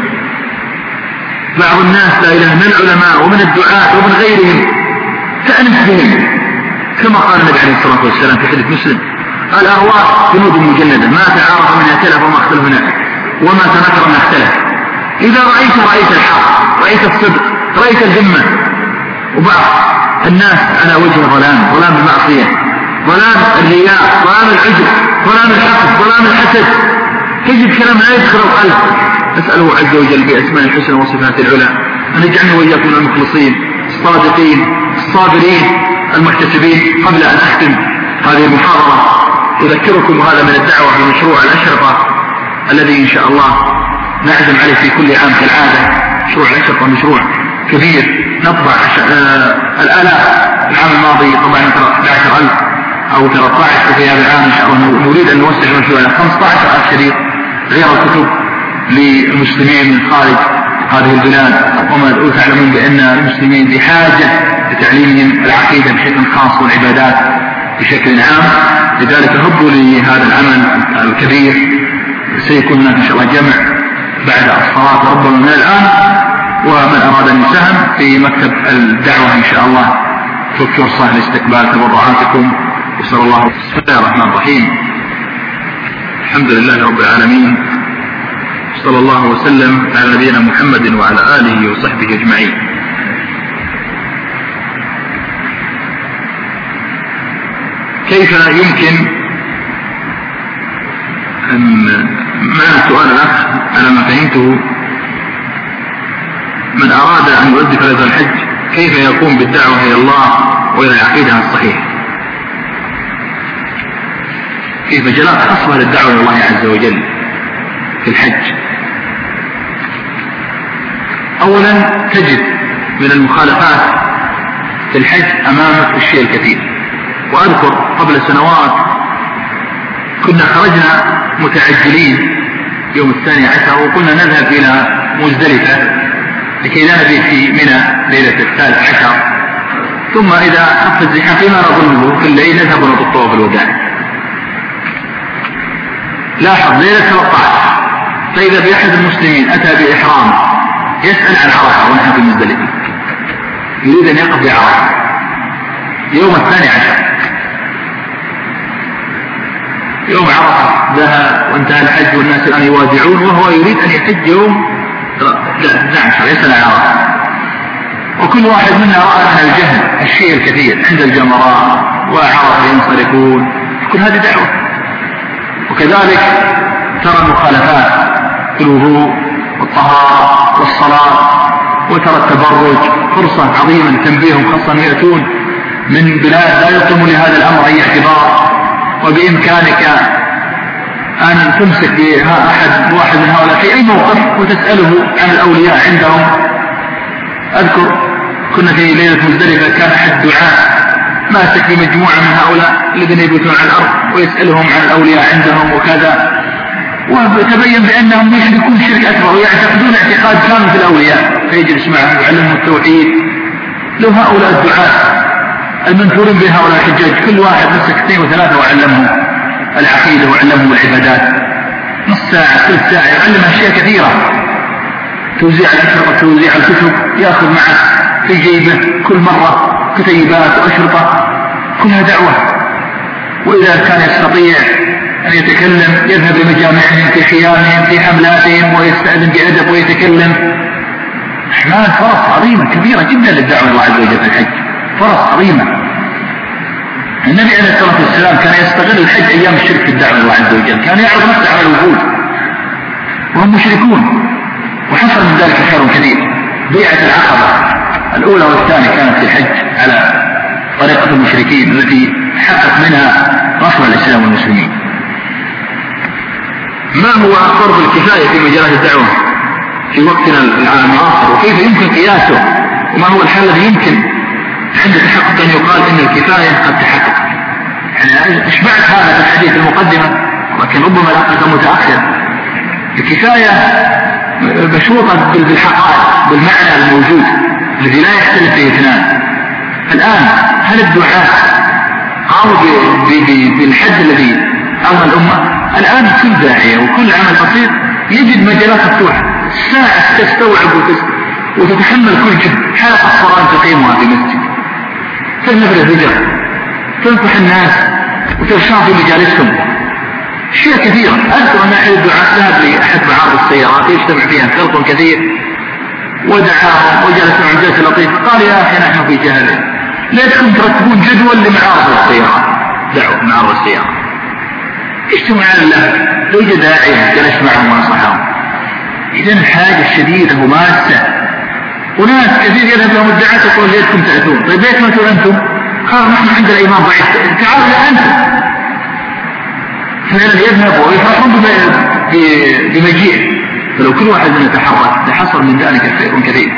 بعض الناس لا إله من العلماء ومن الدعاة ومن غيرهم تأنس بهم، كما قال النبي عليه الصلاة والسلام في حديث مسلم: الأهواء جنود مجندة ما تعارف من اختلف وما اختلف منها وما تنكر ما اختلف. إذا رأيت رأيت الحق، رأيت الصدق، رأيت الذمة. وبعض الناس على وجه ظلام، ظلام المعصية، ظلام الرياء، ظلام العجب، ظلام الحقد، ظلام الحسد، تجد كلام لا يدخل القلب. أسأله عز وجل بأسماء الحسنى وصفات العلى أن يجعلنا وإياكم من المخلصين الصادقين الصابرين المحتسبين. قبل أن أختم هذه المحاضرة أذكركم هذا من الدعوة المشروع الأشرطة الذي إن شاء الله نعزم عليه في كل عام كالعادة. مشروع الأشرطة مشروع كبير، نطبع الآلاف. العام الماضي طبعا أحد عشر ألف أو ثلاثة عشر، وفي هذا العام إن شاء الله نريد أن نوسع المشروع إلى خمسة عشر ألف شريط غير الكتب للمسلمين من خارج هذه البلاد. وما تعلمون بأن المسلمين بحاجة لتعليمهم العقيدة بشكل خاص والعبادات بشكل عام. لذلك هبوا لهذا العمل الكبير. سيكون هناك إن شاء الله جمع بعد الصلاة ربما من الآن، ومن أراد أن يساهم في مكتب الدعوة إن شاء الله في فرصة لاستقبال تبرعاتكم. وصلى الله. بسم الله الرحمن الرحيم. الحمد لله رب العالمين، صلى الله وسلم على نبينا محمد وعلى آله وصحبه أجمعين. كيف يمكن أن مع سؤال الأخ على ما فهمته من أراد أن يؤدي فريضة الحج كيف يقوم بالدعوة إلى الله وإلى العقيدة الصحيحة؟ في مجالات خاصة للدعوة إلى الله عز وجل في الحج. أولا تجد من المخالفات في الحج أمامك الشيء الكثير. وأذكر قبل سنوات كنا خرجنا متعجلين يوم الثاني عشر وقلنا نذهب إلى مزدلفة لكي لا نبيت في منى ليلة الثالث عشر، ثم إذا خف الزحام فيما نظنه في الليل نذهب نطوف الطواف الوداع. لاحظ ليلة ثلاثة عشر فإذا بأحد المسلمين أتى بإحرام يسأل عن عرفة ونحن في مزدلفة، يريد أن يقف بعرفة يوم الثاني عشر. يوم عرفة ذهب وانتهى الحج والناس الآن يوازعون وهو يريد أن يحج يوم اثني عشر يسأل عن عرفة. وكل واحد منا رأى أن الجهل الشيء الكثير عند الجمرات وعرفة ينصرفون، كل هذه دعوة. وكذلك ترى المخالفات في الوضوء والطهارة والصلاة، وترى التبرج فرصة عظيمة لتنبيههم، خاصة يأتون من بلاد لا يقوم لهذا الأمر أي اعتبار. وبإمكانك أن تمسك بأحد واحد من هؤلاء في أي موقف وتسأله عن الأولياء عندهم. أذكر كنا في ليلة مزدلفة كان أحد دعاء ماسك بمجموعة من هؤلاء الذين يبيتون على الأرض ويسألهم عن الأولياء عندهم وكذا، وتبين بأنهم يشركون شرك أكبر ويعتقدون اعتقاد كامل في الأولياء، فيجلس معهم ويعلمهم التوحيد. لو هؤلاء الدعاء المنثورين بين هؤلاء الحجاج كل واحد مسك اثنين وثلاثة وعلمهم العقيدة وعلمهم العبادات، نص ساعة ثلث ساعة يعلم أشياء كثيرة. توزيع الأشرطة توزيع الكتب يأخذ معه في جيبه كل مرة كتيبات وأشرطة، كلها دعوة. وإذا كان يستطيع أن يتكلم يذهب لمجامعهم في خيامهم في حملاتهم ويستأذن بأدب ويتكلم. أحمال فرص عظيمة كبيرة جدا للدعوة إلى الله عز وجل في الحج، فرص عظيمة. النبي عليه الصلاة والسلام كان يستغل الحج أيام الشرك في الدعوة إلى الله عز وجل، كان يعرض نفسه على الوجود وهم مشركون، وحصل من ذلك خير كثير. بيعة العقبة الأولى والثانية كانت في الحج على طريقة المشركين التي حقق منها نصر الإسلام والمسلمين. ما هو فرض الكفاية في مجالات الدعوة في وقتنا المعاصر، وكيف يمكن قياسه، وما هو الحل الذي يمكن عند تحقق أن يقال إن الكفاية قد تحقق؟ يعني اشبعت هذا في الحديث المقدمة، ولكن ربما لقد متأخر. الكفاية مشروطة بالحقائق، بالمعنى الموجود الذي لا يختلف فيه اثنان. الآن هل الدعاء قاموا بالحد الذي أمر الأمة؟ الآن كل داعية وكل عمل بسيط يجد مجالات مفتوحة، الساعة تستوعب وتتحمل كل جهد. حلقة قرآن تقيمها في مسجد، تنبر الهجر، تنصح الناس وترشاد في مجالسهم، أشياء كثيرة. أذكر أن أحد الدعاء ذهب لأحد معارض السيارات يجتمع فيها خلق كثير، ودعاهم وجلسوا عند جلسة لطيفة، قال يا أخي نحن في جهل، ليتكم ترتبون جدول لمعارض السيارات، دعوة معارض السيارات، اجتمع لله توجد داعية جلس معهم ونصحهم. إذن الحاجة الشديدة وماسة، وناس كثير يذهب لهم الدعاء تقول ليتكم تأتون. طيب ليش ما تقول أنتم؟ قال نحن عندنا إمام ضعيف، تعالوا يا أنتم. فعلا يذهب ويفرحون بمجيء. فلو كل واحد من يتحرك لحصل من ذلك خير كثير.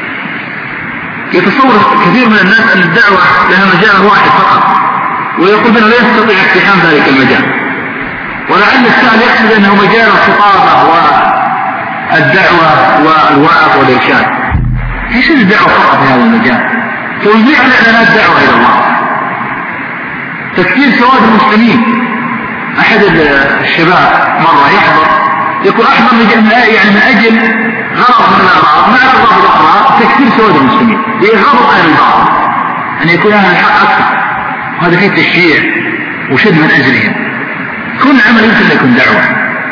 يتصور كثير من الناس أن الدعوة لها مجال واحد فقط، ويقول بأنه لا يستطيع اقتحام ذلك المجال، ولعل السائل يقصد أنه مجال الخطابة والدعوة والوعظ والإرشاد. ليس الدعوة فقط في هذا المجال، توزيع الإعلانات دعوة إلى الله، تكثير سواد المسلمين. أحد الشباب مرة يحضر يقول أحضر يعني من أجل غرض من الأغراض، مع الغرض الأخرى تكثير سواد المسلمين بغرض أهل الباطل أن يكون أهل الحق أكثر، وهذا فيه تشجيع وشد من أجلهم. كل عمل يمكن أن يكون دعوة،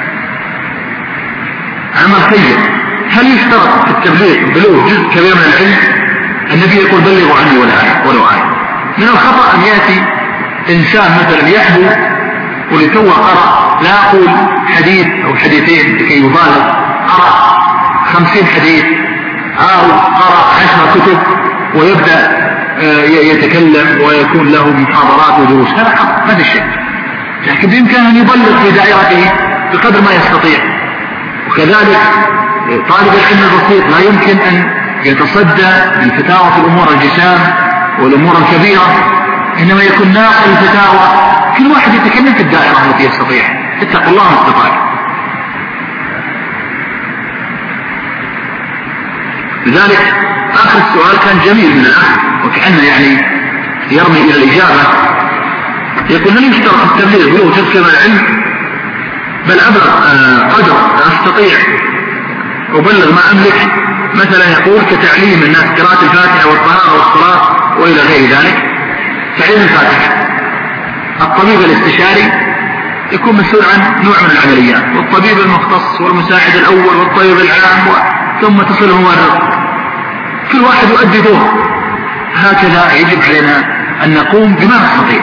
عمل خير. هل يشترط في التبليغ بلوغ جزء كبير من العلم؟ النبي يقول بلغوا عني ولو آية. من الخطأ أن يأتي إنسان مثلا يحبو ولتوه قرأ، لا أقول حديث أو حديثين لكي يبالغ، قرأ خمسين حديث أو قرأ عشر كتب ويبدأ يتكلم ويكون له محاضرات ودروس. هذا حق، هذا الشيء، لكن بإمكانه أن يبلغ في دائرته بقدر ما يستطيع. وكذلك طالب العلم البسيط لا يمكن أن يتصدى الفتاوى في الأمور الجسام والأمور الكبيرة، إنما يكون ناقل الفتاوى. كل واحد يتكلم في الدائرة التي يستطيع. اتقوا الله ما استطاع. لذلك آخر السؤال كان جميل من الأخ، وكأنه يعني يرمي إلى الإجابة. يقول هل يشترط التبليغ بلوغ جزء من العلم؟ بل أبلغ قدر أستطيع أبلغ ما أملك، مثلا يقول كتعليم الناس قراءة الفاتحة والطهارة والصلاة وإلى غير ذلك. تعليم الفاتحة، الطبيب الاستشاري يكون مسؤول عن نوع من العمليات، والطبيب المختص والمساعد الأول والطبيب العام، ثم تصل الممرض، كل واحد يؤدي دور. هكذا يجب علينا أن نقوم بما نستطيع.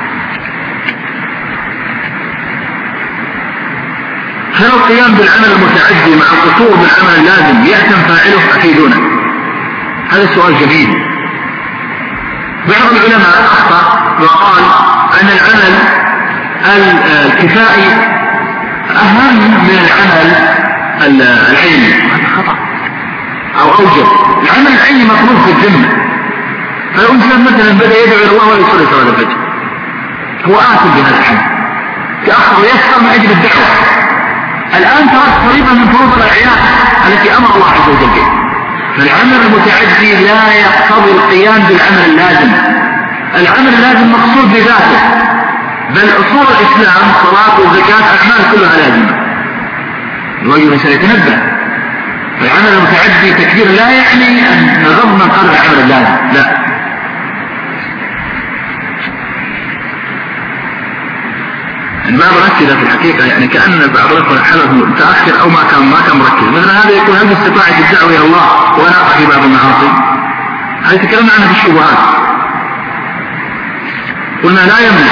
هل القيام بالعمل المتعدي مع القصور بالعمل اللازم يأتم فاعله؟ أفيدونا. هذا السؤال جميل. بعض العلماء أخطأ وقال أن العمل الكفائي أهم من العمل العلمي. هذا خطأ أو أوجب. العمل العلمي مطلوب في الذمة، فلو إنسان مثلا بدأ يدعو إلى الله ويصلي صلاة الفجر، هو آثم بهذا العمل، تأخر ويسخر من أجل الدعوة. الآن ترك طريقة من فروض الأعيان التي أمر الله عز وجل بها. فالعمل المتعدي لا يقتضي القيام بالعمل اللازم. العمل اللازم مقصود بذاته، بل أصول الإسلام صلاة والزكاة أعمال كلها لازمة. الواجب الإنسان يتنبه. فالعمل المتعدي تكبير لا يعني أن نغض من قدر العمل اللازم، لا. ما بركز في الحقيقة، يعني كأن بعض الأخوة حلف متأخر أو ما كان ما كان مركز. مثلا هذا يكون هل استطاعت الدعوة إلى الله وأنا أقع في بعض المعاصي؟ هذه تكلمنا عنها في الشبهات، قلنا لا يمنع.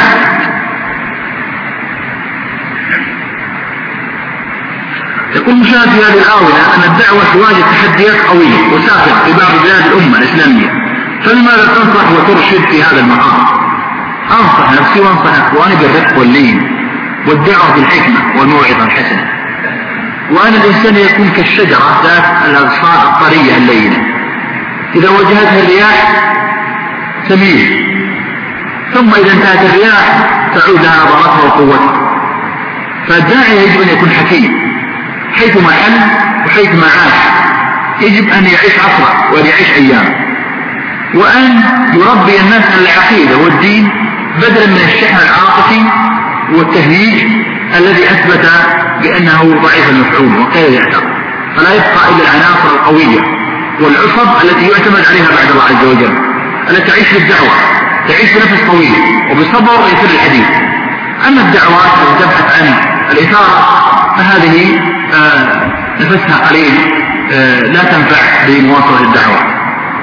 يقول مشاهد في هذه الآونة أن الدعوة تواجه تحديات قوية وسافرة في بعض بلاد الأمة الإسلامية، فلماذا تنصح وترشد في هذا المقام؟ أنصح نفسي نفسي وانصح اخواني بالرفق واللين والدعوة بالحكمة والموعظة الحسنة، وأن الإنسان يكون كالشجرة ذات الأغصان الطرية اللينة، إذا وجهتها الرياح تميل، ثم إذا انتهت الرياح تعود لها نظرتها وقوتها. فالداعي يجب أن يكون حكيم حيثما حل وحيثما عاش، يجب أن يعيش عصره وأن يعيش أيامه، وأن يربي الناس على العقيدة والدين بدلا من الشحن العاطفي والتهييج الذي أثبت بأنه ضعيف المفعول وقيل يعتبر. فلا يبقى إلا العناصر القوية والعصب التي يعتمد عليها بعد الله عز وجل، التي تعيش بالدعوة، تعيش بنفس طويل وبصبر يسر الحديث. أما الدعوات التي تبحث عن الإثارة فهذه آه نفسها قليل، آه لا تنفع بمواصلة الدعوة.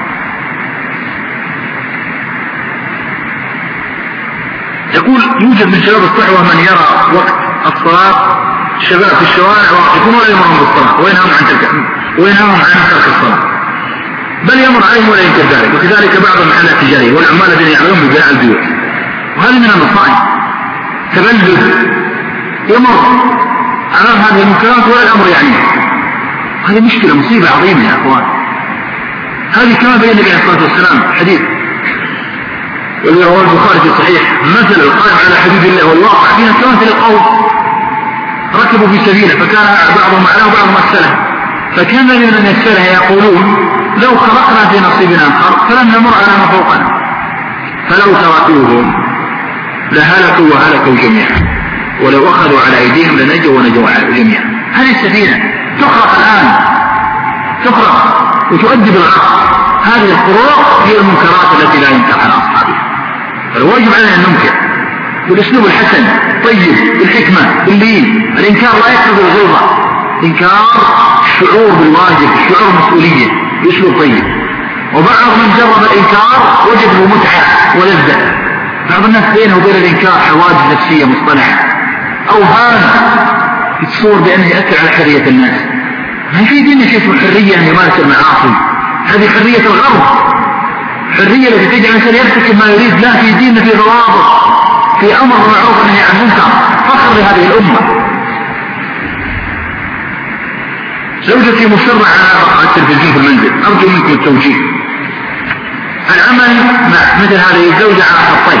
يقول يوجد من شباب الصحوة من يرى وقت الصلاة الشباب في الشوارع يكونوا لا يمرون بالصلاة وينهون عن ترك وينهون عن ترك الصلاة، بل يمر عليهم ولا ينكر ذلك، وكذلك بعض المحلات التجارية والعمال الذين يعملون ببيع البيوت. وهذه من المصائب، تبلد يمر امام هذه المنكرات ولا الامر يعني. هذه مشكلة مصيبة عظيمة يا اخوان. هذه كما بين النبي عليه الصلاة والسلام حديث واللي رواه البخاري في الصحيح: مثل القائم على حدود الله والواقع فيها كمثل القوم ركبوا في سبيله فكان بعضهم اعلاه وبعضهم اسفله، فكان الذين اسفلها يقولون لو خرقنا في نصيبنا الخرق فلم نمر على ما فوقنا، فلو تركوهم لهلكوا وهلكوا جميعا، ولو اخذوا على ايديهم لنجوا ونجوا جميعا. هذه السفينه تخرق الان، تخرق وتؤدي بالغرق. هذه الخروق هي المنكرات التي لا ينكر على اصحابها، فالواجب علينا ان ننكر بالاسلوب الحسن طيب بالحكمه باللين. الانكار لا يقصد الغلظه، انكار شعور بالواجب، شعور مسؤوليه باسلوب طيب. وبعض من جرب الانكار وجده متعه ولذه. بعض الناس بينه وبين الانكار حواجز نفسيه مصطنعه، اوهام يتصور بانه ياثر على حريه الناس. ما في دين شيء اسمه حريه ان يمارس المعاصي، هذه حريه الغرب، حريه التي تجعل الانسان يرتكب ما يريد. لا، في دين في ضوابط، في امر معروف ونهي عن منكر، فخر لهذه الامه. زوجتي مصرة على التلفزيون في المنزل، ارجو منكم التوجيه. العمل مع مثل هذه الزوجة على خطين: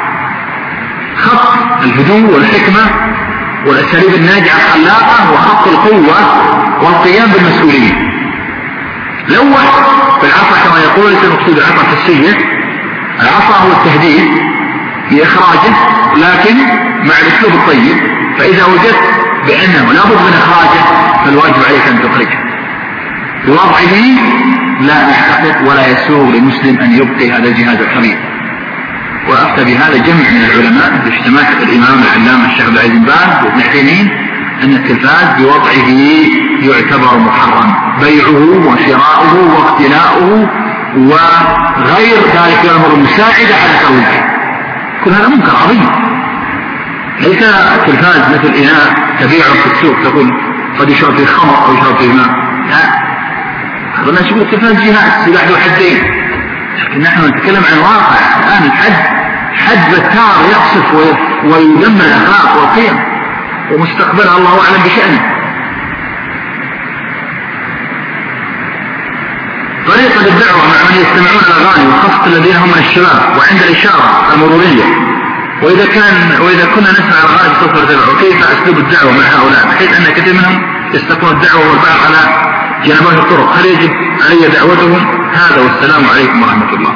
خط الهدوء والحكمة والاساليب الناجعة الخلاقة، وخط القوة والقيام بالمسؤولية. لوح بالعصا كما يقول، ليس المقصود العصا الحسية، العصا هو التهديد في اخراجه لكن مع الاسلوب الطيب. فاذا وجدت بانه لابد من اخراجه فالواجب عليك ان تخرجه بوضعه. لا نعتقد ولا يسوغ لمسلم ان يبقي هذا الجهاز الخبيث. وافتى بهذا جمع من العلماء باجتماع الامام العلامة الشيخ عبد العزيز بن باز وابن عثيمين ان التلفاز بوضعه يعتبر محرم، بيعه وشراؤه واقتناؤه وغير ذلك يعتبر مساعدة على ترويجه. كل هذا منكر عظيم. ليس التلفاز مثل اناء تبيعه في السوق تقول قد يشرب فيه خمر او يشرب فيه ماء، لا. هذا الناس يقول التلفاز جهاز سلاح ذو حدين، لكن نحن نتكلم عن واقع. الان الحد حد بتار يقصف ويدمر الاخلاق والقيم ومستقبلها الله اعلم بشأنه. طريقة الدعوة مع من يستمعون الاغاني وخاصة الذين هم من الشباب وعند الاشارة المرورية، واذا كان واذا كنا نسمع الاغاني بصوت مرتفع، وكيف اسلوب الدعوة مع هؤلاء بحيث ان كثير منهم يستقون الدعوة والبعض على جنبات الطرق، هل يجب علي دعوتهم؟ هذا والسلام عليكم ورحمة الله.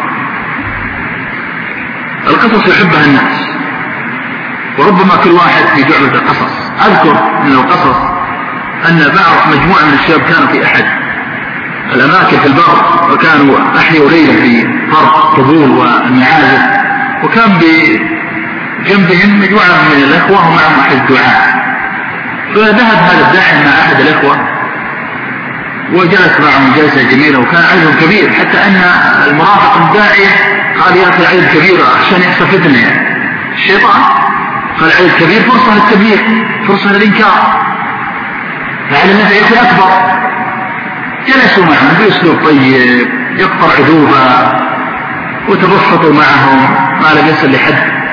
القصص يحبها الناس، وربما كل واحد في جعبة القصص. أذكر من القصص أن بعض مجموعة من الشباب كانوا في أحد الأماكن في البر، وكانوا أحيوا ليلة في فرق طبول والمعازف، وكان بجنبهم مجموعة من الأخوة ومعهم أحد الدعاء. فذهب هذا الداعي مع أحد الأخوة وجلس معهم جلسة جميلة، وكان عدد كبير حتى أن المرافق الداعية قال يا أخي عدد كبير عشان يحصل فتنة يعني. الشيطان قال عدد كبير فرصة للتبليغ، فرصة للإنكار، لعل النفع يكون أكبر. جلسوا معهم بأسلوب طيب يقطع عذوبة وتبسطوا معهم، ما لم يصل لحد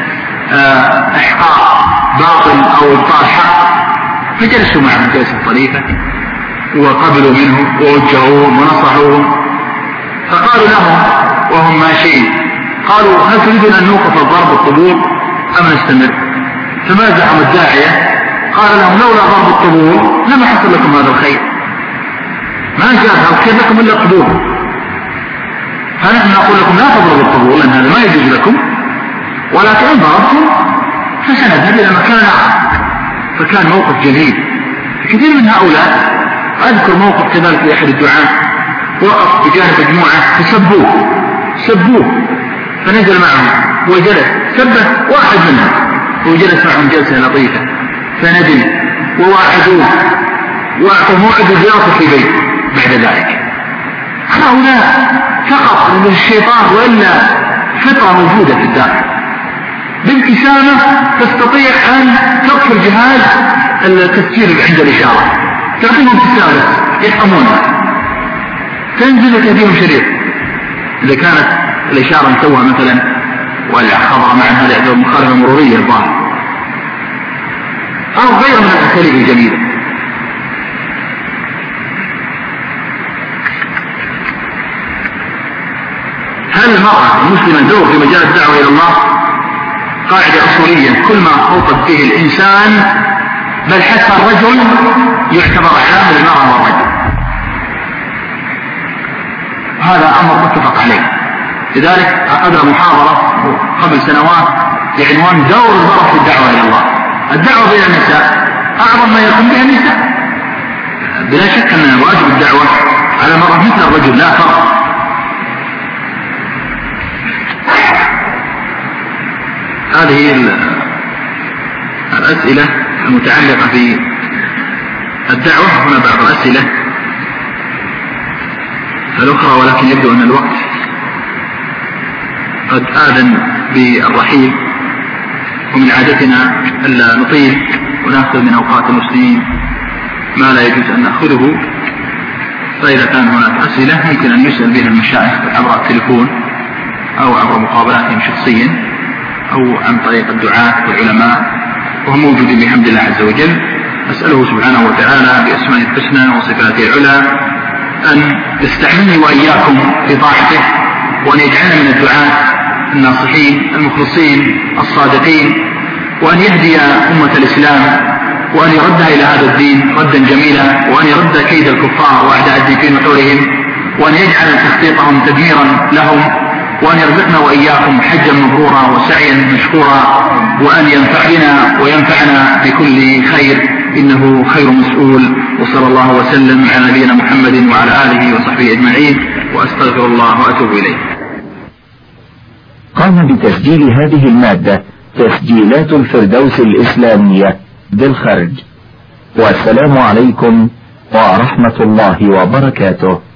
احقاق باطل او ابطال حق، فجلسوا معهم جلسة طريفة وقبلوا منهم ووجهوهم ونصحوهم، فقالوا لهم وهم ماشيين، قالوا هل تريدون ان نوقف الضرب الطبول ام نستمر؟ فما زعم الداعية قال لهم لولا ضرب الطبول لما حصل لكم هذا الخير، ما جاء هذا الخير لكم الا قبول، فنحن نقول لكم لا تضربوا الطبول لان هذا ما يجوز لكم، ولكن ان ضربتم فسنذهب الى مكان اخر. فكان موقف جميل. كثير من هؤلاء اذكر موقف كذلك لاحد الدعاة وقف بجانب مجموعة فسبوه سبوه فنزل معهم وجلس سبه واحد منهم وجلس معهم جلسة لطيفة فندم وواعدوه واعطوا موعد زيارته في بيت بعد ذلك. هؤلاء فقط من الشيطان وإلا فطرة موجودة في الداخل، بابتسامة تستطيع أن تغفر جهاز التسجيل عند الإشارة، تعطيهم ابتسامة يفهمونها، تنزل وتهديهم شريط إذا كانت الإشارة نسوها مثلا ولا خبر مع هذه المخالفة مرورية الظاهر أو غير من الأساليب الجميلة. هل المرأة المسلمة دور في مجال الدعوة إلى الله؟ قاعدة أصولية، كل ما خوضت فيه الإنسان بل حتى الرجل يعتبر علامة للمرأة والرجل، هذا أمر متفق عليه. لذلك عقدنا محاضرة قبل سنوات بعنوان دور المرأة في الدعوة إلى الله. الدعوة بين النساء أعظم ما يقوم بها النساء، بلا شك أن واجب الدعوة على المرأة مثل الرجل لا فرق. هذه الأسئلة المتعلقة في الدعوة، هنا بعض الأسئلة الأخرى ولكن يبدو أن الوقت قد آذن بالرحيل، ومن عادتنا ألا نطيل ونأخذ من أوقات المسلمين ما لا يجوز أن نأخذه، فإذا كان هناك أسئلة ممكن أن يسأل بها المشايخ عبر التليفون أو عبر مقابلاتهم شخصيا أو عن طريق الدعاة والعلماء وهم موجودين بحمد الله عز وجل. أسأله سبحانه وتعالى بأسماء الحسنى وصفاته العلى أن يستعملني وإياكم في طاعته، وأن يجعلنا من الدعاة الناصحين المخلصين الصادقين، وأن يهدي أمة الإسلام، وأن يردها إلى هذا الدين ردا جميلا، وأن يرد كيد الكفار وأعداء الدين في نحورهم، وأن يجعل تخطيطهم تدميرا لهم، وأن يرزقنا وإياكم حجا مبرورا وسعيا مشكورا، وأن ينفع بنا وينفعنا بكل خير إنه خير مسؤول. وصلى الله وسلم على نبينا محمد وعلى آله وصحبه أجمعين، وأستغفر الله وأتوب إليه. قام بتسجيل هذه المادة تسجيلات الفردوس الإسلامية بالخرج. والسلام عليكم ورحمة الله وبركاته.